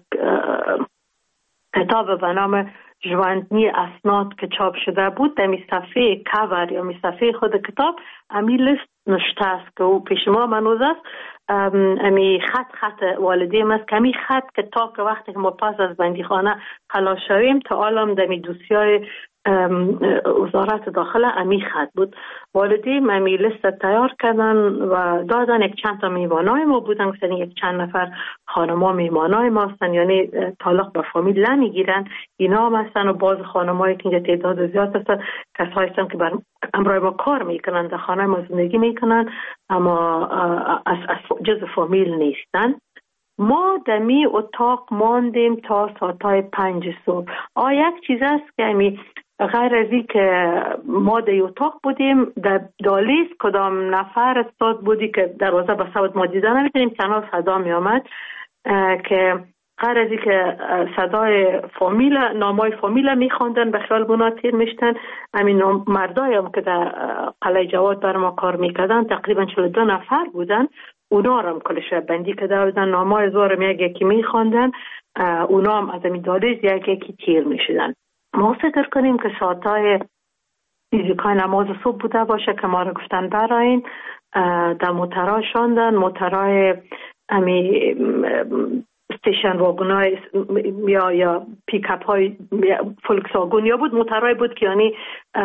کتاب به نام ژواندنی اسناد که چاپ شده بود، در صفحه کاور یا صفحه خود کتاب امی لیست نشته است که او پیش ما منوز است. امی خط والدیم است که امی خط که تا که وقتی که ما پس از بندیخانه خلاص شویم تا عالم در دوسیای وزارت داخله امی خط بود. والدین امی لیست تیار کردن و دادن. یک چند تا میمانای ما بودن، گفتن یک چند نفر خانما میمانای ما هستن، یعنی تعلق به فامیل نمیگیرن، اینا هم هستن. و باز خانمایی که اینجا تعداد زیاد هستن کسایی هستن که بر امرای ما کار میکنن، در خانه ما زندگی میکنن اما از جز فامیل نیستن. ما دمی اتاق ماندیم تا ساعتای 5 صبح. یک چیز است که امی غیر از این که ما در اتاق بودیم، در دالیز کدام نفر استاد بودی که دروازه بسته بود ما دیده نمیتونیم، تنها صدا می آمد که غیر از این که صدای فامیل، نامای فامیل می خواندن، به خیال بنا تیر میشتن. همین مردایی هم که در قلعه جواد بر ما کار میکردن تقریبا 42 نفر بودن. اونا رو هم کلش بندی کرده بودن، نامای زارم یکی میخواندن، اونا هم از این دالیز یکی تیر میشدن. ما فکر کنیم که ساعتای فیزیکای نماز صبح بوده باشه که ما رو گفتن براین، در موترها شاندن، موترهای امی استیشن واگونای یا پیکاپ های فولکسواگن یا بود، موترهای بود که یعنی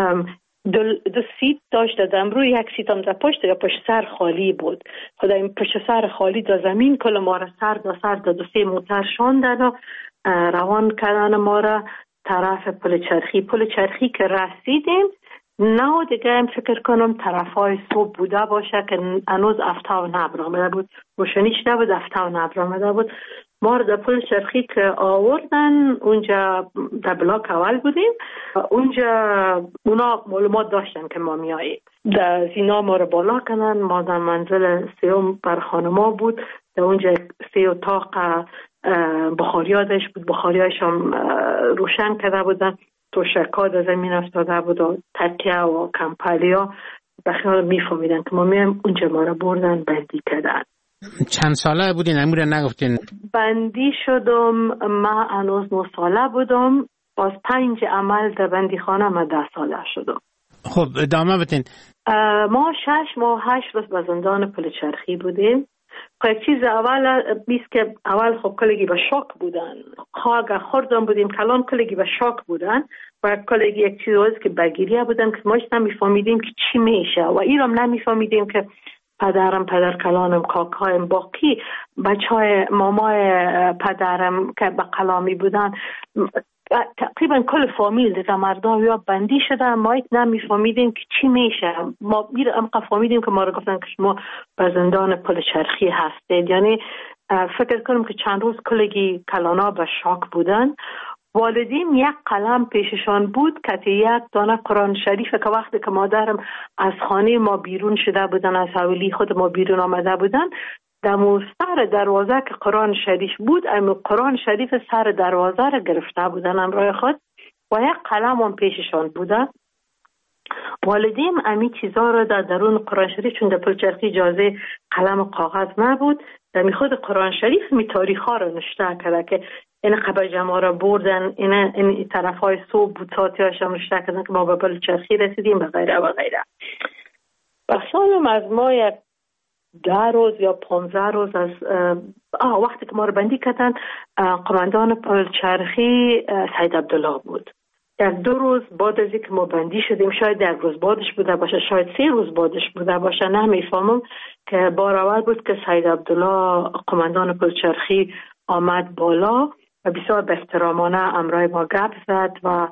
دو سیت داشت، دادم روی یک سیت هم در پشت یا پشت سر خالی بود. خدا این پشت سر خالی در زمین کل ما را سر دو سه موتر شاندن و روان کردن ما را طرف پل چرخی که رسیدیم. نه دیگه هم فکر کنم طرفای صبح بوده باشه که هنوز افتا و نبر آمده بود، روشنیش نبود، افتا و نبر آمده بود. ما رو در پل چرخی که آوردن، اونجا در بلاک اول بودیم، اونجا اونا معلومات داشتن که ما میاییم. در زینا ما رو بالا کنن، ما در منزل سیوم بر خانما بود، در اونجا 3 اتاق بخاریادش بود، بخاریاش هم روشن کرده بودن، توشکا در زمین افتاده بود و تکیه و کمپلیا. بخیال میفهمیدن که ما میایم، اونجا ما رو بردن بندی کردن. چند ساله بودین؟ امور نگفتین. بندی شدم ما هنوز 9 ساله بودم، باز 5 عمل در بندی خانه ما 10 ساله شدم. خب ادامه بدین. ما 6 ماه 8 روز به زندان پل چرخی بودیم. خب چیز اول بیست که اول خب کلگی به شاک بودن، خواهد خوردن بودیم کلان کلگی به شاک بودن و کلگی یک چیز روز که بگیریه بودن که ماش نمیفهمیدیم که چی میشه و ایرام نمیفهمیدیم که پدر کلانم کاکایم باقی بچه های مامای پدرم که به کلامی بودن تقریبا کل فامیل دیگه مردم یا بندی شده، ما نمیفهمیدیم که چی میشه. ما میرم فهمیدیم که ما رو گفتن که شما به زندان پل چرخی هستید. یعنی فکر کنم که چند روز کلگی کلانا به شاک بودن. والدین یک قلم پیششان بود که یک دانه قرآن شریف که وقتی که مادرم از خانه ما بیرون شده بودن، از حویلی خود ما بیرون آمده بودن، در سر دروازه که قرآن شریف بود، اما قرآن شریف سر دروازه را گرفته بودن همراه خود و یک قلم هم پیششان بوده. والدین امی چیزا را در درون قرآن شریف، چون در پل چرخی اجازه قلم و کاغذ نبود، در خود قرآن شریف می تاریخ ها را نشته کرده که این قبل جمعه را بردن، این طرف های صبح بود، ساعتی هاش هم نشته کردن که ما به پل چرخی رسیدیم و غیره و غیره. بخشالم از ما یک 10 روز یا 15 روز از وقتی که ما رو بندی کردن، قماندان پل چرخی سید عبدالله بود. 1-2 روز بعد از اینکه ما بندی شدیم، شاید 1 روز بعدش بوده باشه، شاید 3 روز بعدش بوده باشه، نمیفهمم، که بار اول بود که سید عبدالله قماندان پل چرخی آمد بالا و بسیار به احترامانه امرای ما گپ زد و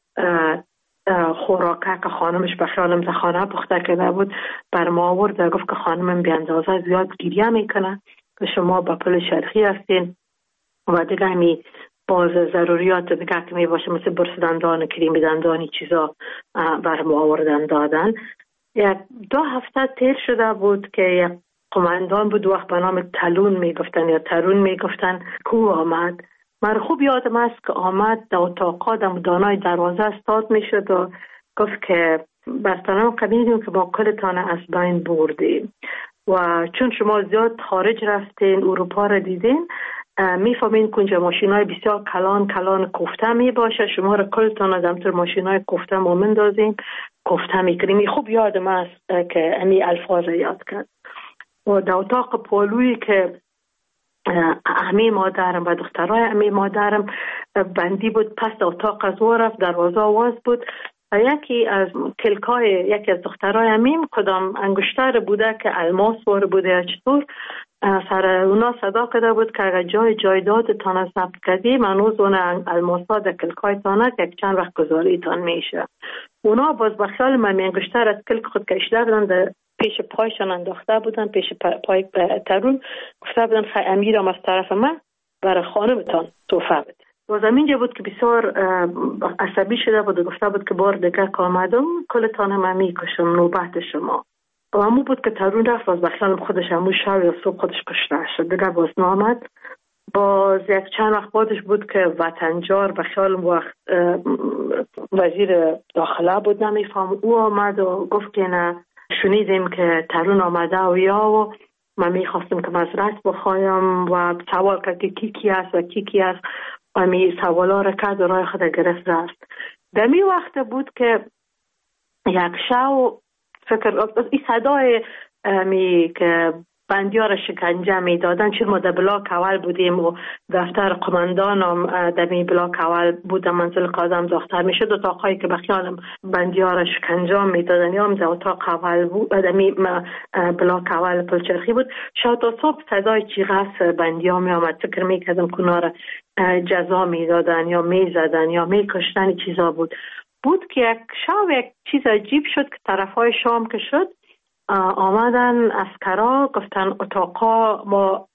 خوراکه که خانمش به خیالم در خانه پخته کرده بود بر ما آورد و گفت که خانمم بی اندازه زیاد گریه میکنه که شما با پل چرخی هستین و دیگه همی باز ضروریات دیگه که می باشه مثل برس دندان، کریم دندانی چیزا بر ما آوردن دادن. 1-2 هفته تیر شده بود که یک قماندان بود، وقت به نام تلون میگفتن یا ترون میگفتن، کو آمد. من خوب یادم است که آمد در اتاقا در دانای دروازه استاد میشد و گفت که برطانم قبیلیم که با کلتان از بین بردیم و چون شما زیاد خارج رفتین، اروپا را دیدین، میفهمین که اونجا ماشینای بسیار کلان کوفته می باشه، شما را کلتان از همطور ماشینای کوفته ما مندازیم کوفته میکنیم. خوب یادم است که امی الفاظ یاد کرد. و در اتاق پالویی که امی مادرم و دخترای امی مادرم بندی بود، پس اتاق از او رفت، دروازه آواز بود و یکی از دخترای امیم کدام انگشتر بوده که الماس وار بوده یا چطور، سر اونا صدا کرده بود که اگر جایداد تان ثبت کردی منوز اون الماسا در کلکای تانه یک چند وقت گذاری تان میشه. اونا باز بخیال من انگشتر از کلک خود کشیده بودن، در پیش پایشان انداخته بودن، پیش پای ترون گفته بودن خیلی امیرم از طرف من برای خانمتان توفه بده. باز اینجا بود که بسیار عصبی شده بود و گفته بود که بار دیگر که آمدم کلتان هم میکشم، نوبت شما. و همون بود که ترون رفت، باز بخیالم خودش همون شب یا صبح خودش کشته شد، دیگر باز نامد. باز یک چند وقت بعدش بود که وطنجار بخیالم وقت وزیر داخله بود نمیفهم، او آمد و گفت که نه شنیدیم که ترون آمده و یا و من میخواستم که معذرت بخوایم و سوال کرد که کی است و کی است و می سوالا را کرد و راه خود گرفت رفت. در می وقت بود که یک شو فکر این صدای که بندیار را شکنجه می دادن، چون ما در بلاک اول بودیم و دفتر قماندان هم در می بلاک اول بود، منزل قاضم دختر می شد. اتاقایی که بخیالم بندیار را شکنجه می دادن یا هم در اتاق اول بود، در می بلاک اول پلچرخی بود. شاید تا صبح صدای چیغس بندیار می آمد. فکر می کردم کنار را جزا می دادن یا می زدن یا می کشتن چیزا بود که یک چیز عجیب شد که طرفای شام که شد آمدن اسکرا گفتن اتاقا ما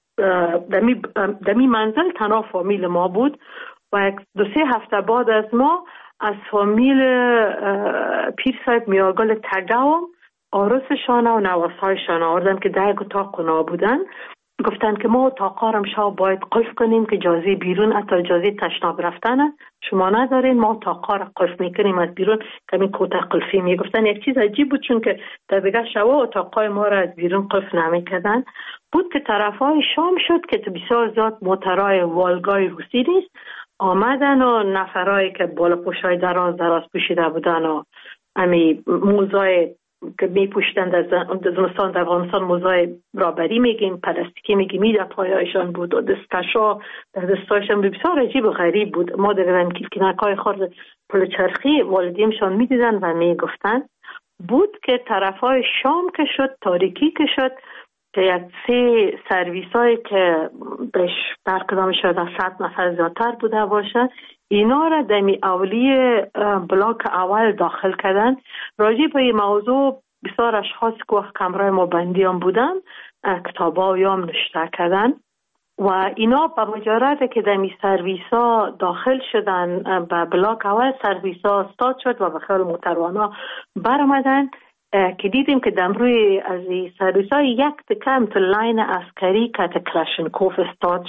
دمی منزل تنها فامیل ما بود و 2-3 هفته بعد از ما از فامیل پیر صاحب میاگل تگاو آرسشان و نواسایشان آوردن که در اتاق کنا بودن. گفتن که ما اتاقا را شب باید قلف کنیم که اجازه بیرون حتی اجازه تشناب رفتن شما ندارین، ما اتاقا را قلف میکنیم از بیرون کمی کوته قلفی. میگفتن یک چیز عجیب بود چون که در دیگه شبا اتاقای ما را از بیرون قلف نمیکردن. بود که طرفای شام شد که بسیار زیاد موترهای والگای روسی نیست آمدن و نفرهایی که بالا پوشای دراز پوشیده بودن و امی موزای که می پوشتند از زمستان در افغانستان موزای رابری میگیم، پلاستیکی میگیم، می در پایایشان بود و دستکشا در دستایشان بسیار عجیب و غریب بود. ما دیدن که کنکای خورد پلچرخی والدینشان میدیدن و میگفتن. بود که طرفای شام که شد، تاریکی که شد، که یک 3 سرویس هایی که بهش برکدام شد از 100 نفر زیادتر بوده باشه اینا را دمی اولی بلاک اول داخل کردن. راجع به این موضوع بسیار اشخاص که وقت کمرای ما بندی هم بودن کتابا یا هم نشته کردن و اینا به مجرد که دمی سرویس ها داخل شدن به بلاک اول سرویس ها استاد شد و به خیال محتروانا برمدن که دیدیم که دمروی از این سرویس ها یک تکم تو لاین عسکری که کلاشنکوف استاد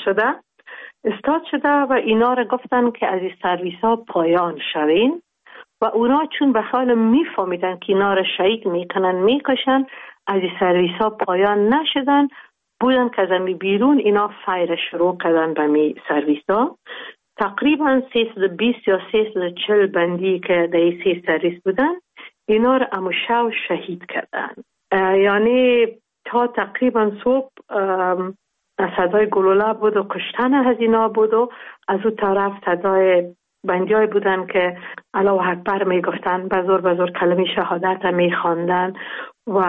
شده و اینا را گفتن که از این سرویس ها پایان شوین و اونا چون به خیال میفهمیدن که اینا را شهید میکنن میکشن از این سرویس ها پایان نشدن. بودن که از امی بیرون اینا فایر شروع کردن به می سرویس ها. تقریبا 320 یا 340 بندی که در این 3 سرویس بودن اینا را اموشو شهید کردن. یعنی تا تقریبا صبح صدای گلوله بود و کشتن از اینا بود و از اون طرف صدای بندی های بودن که الله اکبر می گفتن، بزرگ کلمه شهادت می خواندن و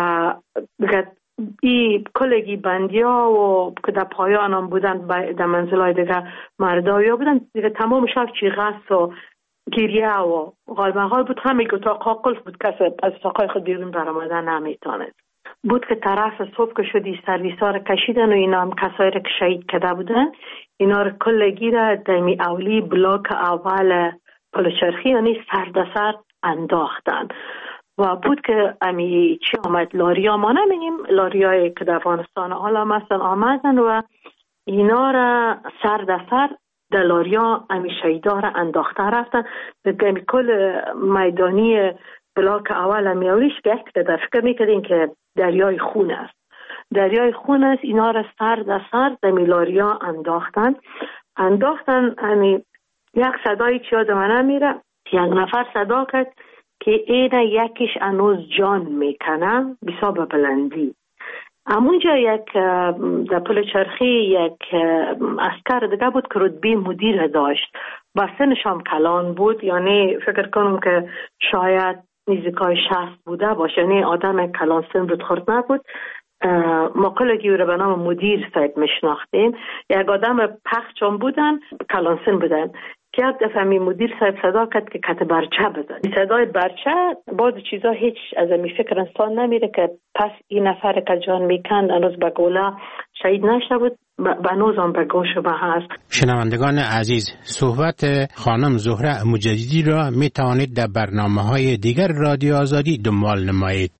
این کلگی بندی ها و که در پایان هم بودن در منزل های دیگه مردایی ها بودن دیگه تمام شب چیغس و گریه و غالمغال بود. همه اتاق ها قلف بود، کسی از اتاقای خود بیرون برآمدن نمیتونست. بود که طرف صبح که شدی سرویس ها را کشیدن و اینا هم کسایی را که شهید کرده بودن اینا را کلگی را دمی اولی بلاک اول پلچرخی یعنی سر انداختن و بود که امی چی آمد لاریا ما نمینیم لاریایی که در افغانستان عالم هستن آمدن و اینا را سر در لاریا امی شهیدا را انداخته رفتن. دمی کل میدانی بلاک اول امی اولیش که در فکر میکردین که دریای خون است. اینا را سر در لاریا انداختن. امی یک صدایی چی یاد من میره، یک نفر صدا کرد که اینه یکیش انوز جان میکنه بسا به بلندی. همونجا یک در پلچرخی یک اسکر دیگه بود که رتبه مدیر داشت و سنش هم کلان بود، یعنی فکر کنم که شاید نزدیکای 60 بوده باشه، یعنی آدم کلان سن بود، خورد نبود. ما کلگی رو به نام مدیر صاحب میشناختیم. یک آدم پخچ هم بودن، کلان سن بودن که یک دفعه می مدیر صاحب صدا کرد که کت برچه بزن. صدای برچه بعض چیزا هیچ از می فکر انسان نمیره که پس این نفر که جان میکند انوز به گوله شهید نشده بود، بنوز هم به گوش به هست. شنوندگان عزیز، صحبت خانم زهره مجددی را می توانید در برنامه‌های دیگر رادیو آزادی دنبال نمایید.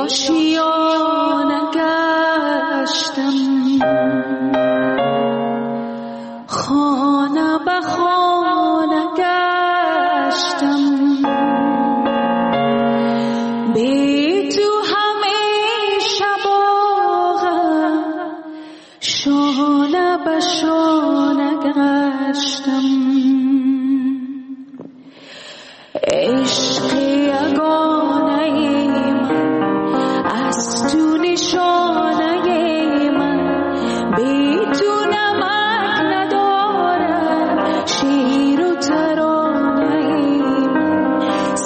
آشیانه گشتم، خانه به خانه گشتم، بی تو همیشه باغم شانه به شانه گشتم. عشق یگانه من از تو نشانه من، بی تو نمک ندارد شیر و ترانه من.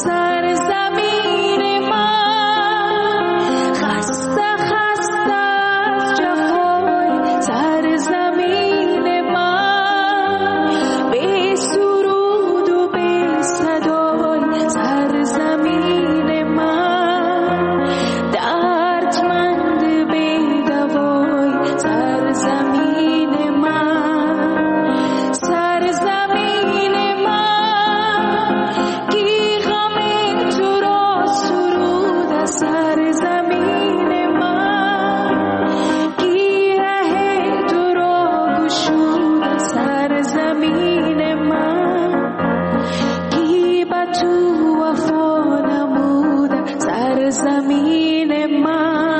سرزمین من خسته خسته از جفای، سرزمین من بی سرود و بی صدای، سرزمین من دردمند بی دوای، سرزمین من، سرزمین من کی غم تو را سرود، سرزمین من کی ره تو را گشود، سرزمین من کی به تو وفا نمود، سرزمین من.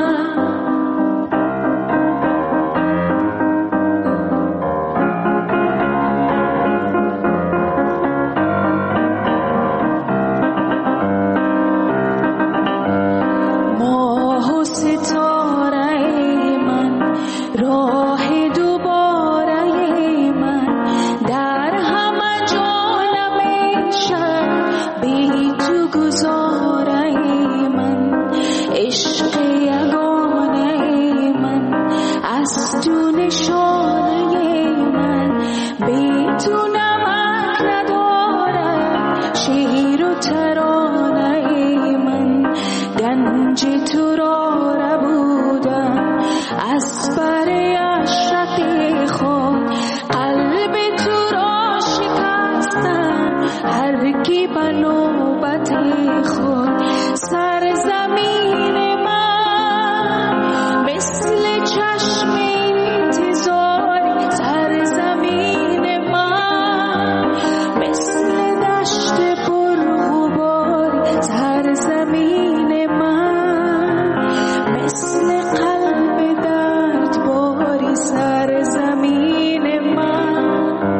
ماه و ستاره من، راه دوباره من، در همه جا نمیشد بی تو گذاره من. عشق یگانه من از تو نشانه من، بی تو نمک ندارد شیر و ترانه من. گنج تو را ربودم از بر عشرت خود، قلب تو را شکستم هر کی به نوبت خود. سرزمین من مثل چشم انتظار، سرزمین من مثل دشت پرغبار، سرزمین من مثل قلب دردباری، سرزمین من.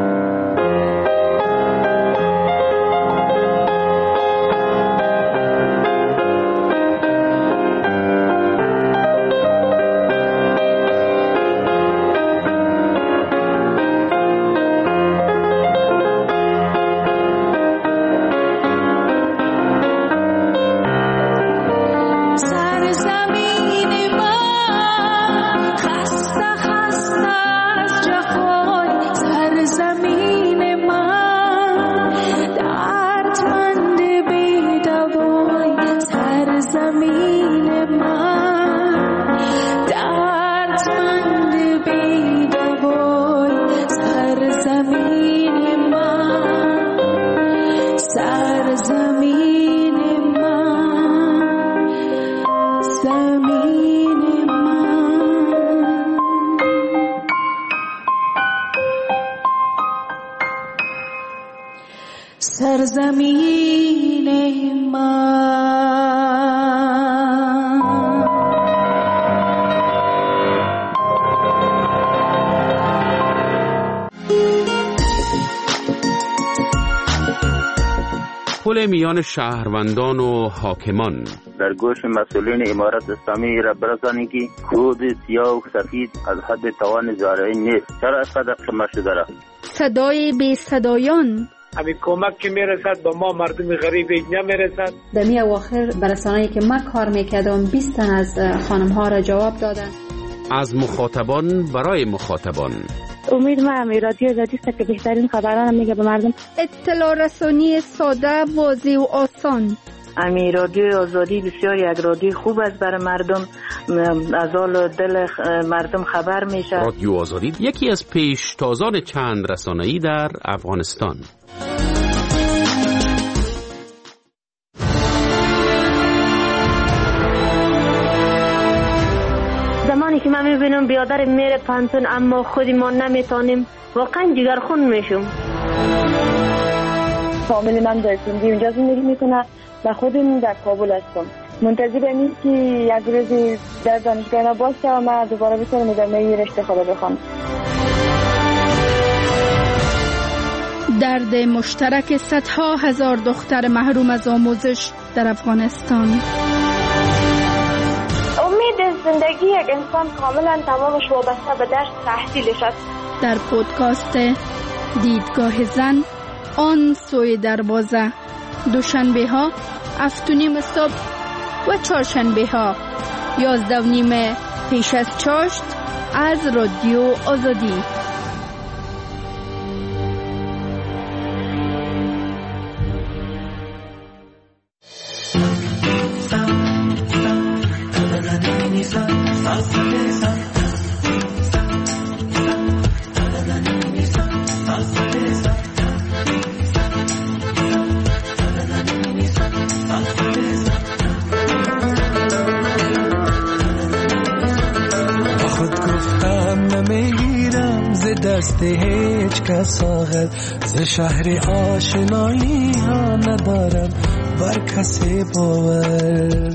سرزمین من خسته خسته از جفای، سرزمین من دردمند بی دوای، سرزمین من دردمند بی دوای، سرزمین من، سرزمین من، زمین من. سرزمین من. پل میان شهروندان و حاکمان. در گوش مسئولین امارت اسلامی را برسانید که خود سیاه و سفید از حد توان زارعی نیست. چرا اینقدر قمه شده را؟ صدای بی صدایان. همین کمک که میرسد به ما مردم غریب نمیرسد. در می اواخر برسانه‌ای که من کار میکردم 20 تن از خانم ها را جواب دادن. از مخاطبان برای مخاطبان. امید من رادیو آزادی است که بهترین خبران میگه به مردم. اطلاع رسانی ساده، واضح و آسان. امی رادیو آزادی بسیار یک رادیو خوب است برای مردم، از حال دل مردم خبر میشه. رادیو آزادی یکی از پیشتازان چند رسانه‌ای در افغانستان. میبینم بیادر میره پانتون اما خودی ما نمیتونیم، واقعا جگرخون میشم. فامیلی من در سندی اونجا زندگی میکنه و خودم در کابل هستم. منتظرم این که یک روزی در دانشگاه باشه و من دوباره بتونم ادامه رشته خود بخونم. درد مشترک صدها هزار دختر محروم از آموزش در افغانستان. امید زندگی یک انسان کاملا تمامش وابسته به درس تحصیلش است. در پودکاست دیدگاه زن آن سوی دروازه، دوشنبه ها 7:30 صبح و چهارشنبه ها 11:30 پیش از چاشت از رادیو آزادی. دست هیچ کس آخر ز شهر آشنایی ها ندارم بر کسی باور.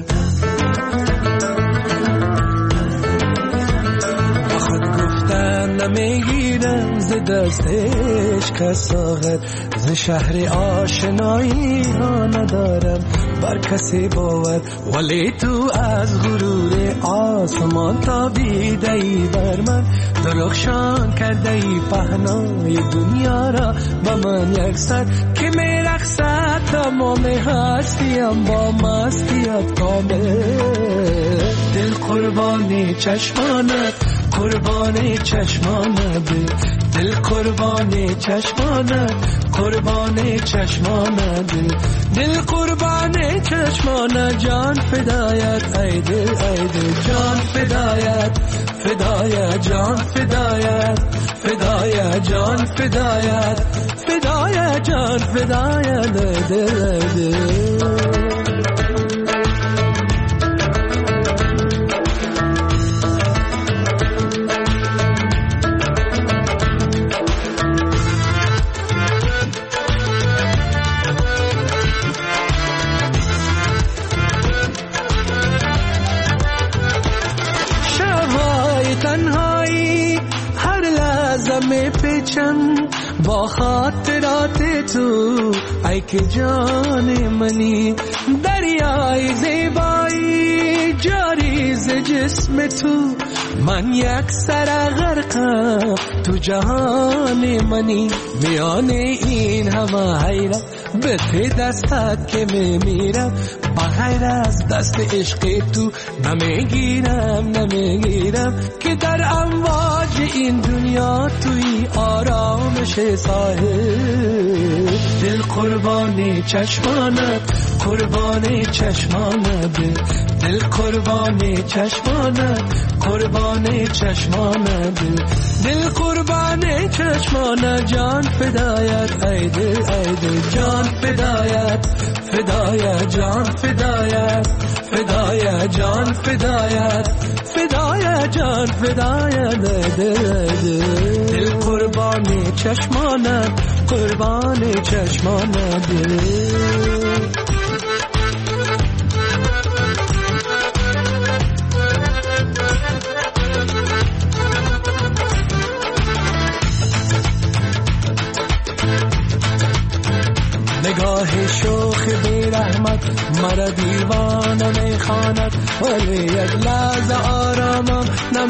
خود گفتن نمیگیرم ز دست هیچ کس آخر ز شهر آشنایی ها ندارم بر کسی باور. ولی تو از غرور آسمان تابیده ای بر من، درخشان کرده ای پهنای دنیا را با من یکسر که میرقصد تمام هستیم با مستیت کامل. دل قربان چشمانت، قربان چشمانت، دل قربان چشمانت، قربان چشمانت، دل قربان چشمانت، جان فدایت ای دل ای دل، جان فدایت فدایت، جان فدایت فدایت، جان فدایت فدایت، جان فدایت ای دل ای دل. با خاطرات تو ای که جان منی، دریای زیبایی جاری ز جسم تو، من یک سر غرقم تو جهان منی. میان این همه حیرت به ته دستت که میمیرم، بغیر از دست عشق تو نمیگیرم که در امواج این دنیا توی آرامش ساحل. دل قربان چشمانت، قربان چشمانت، دل قربان چشمانت، قربان چشمانت، دل قربان چشمانت، جان فدایت ای دل ای دل، جان فدایت فدایت، جان فدایت فدایت، جان فدایت فدایت، جان فدایت دل دل قربان چشمانت، قربان چشمانت. نگاه شوخ بی رحمت مرا دیوانه میخواند، ولی یک لحظه آرامم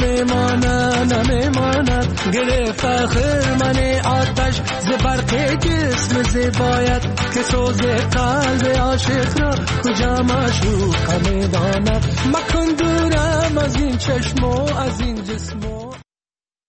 نمیماند. گرفت خرمن آتش ز برق جسم زیبایت، که سوز قلب عاشق را کجا معشوق میداند. مکن دورم از این چشم و از این جسم.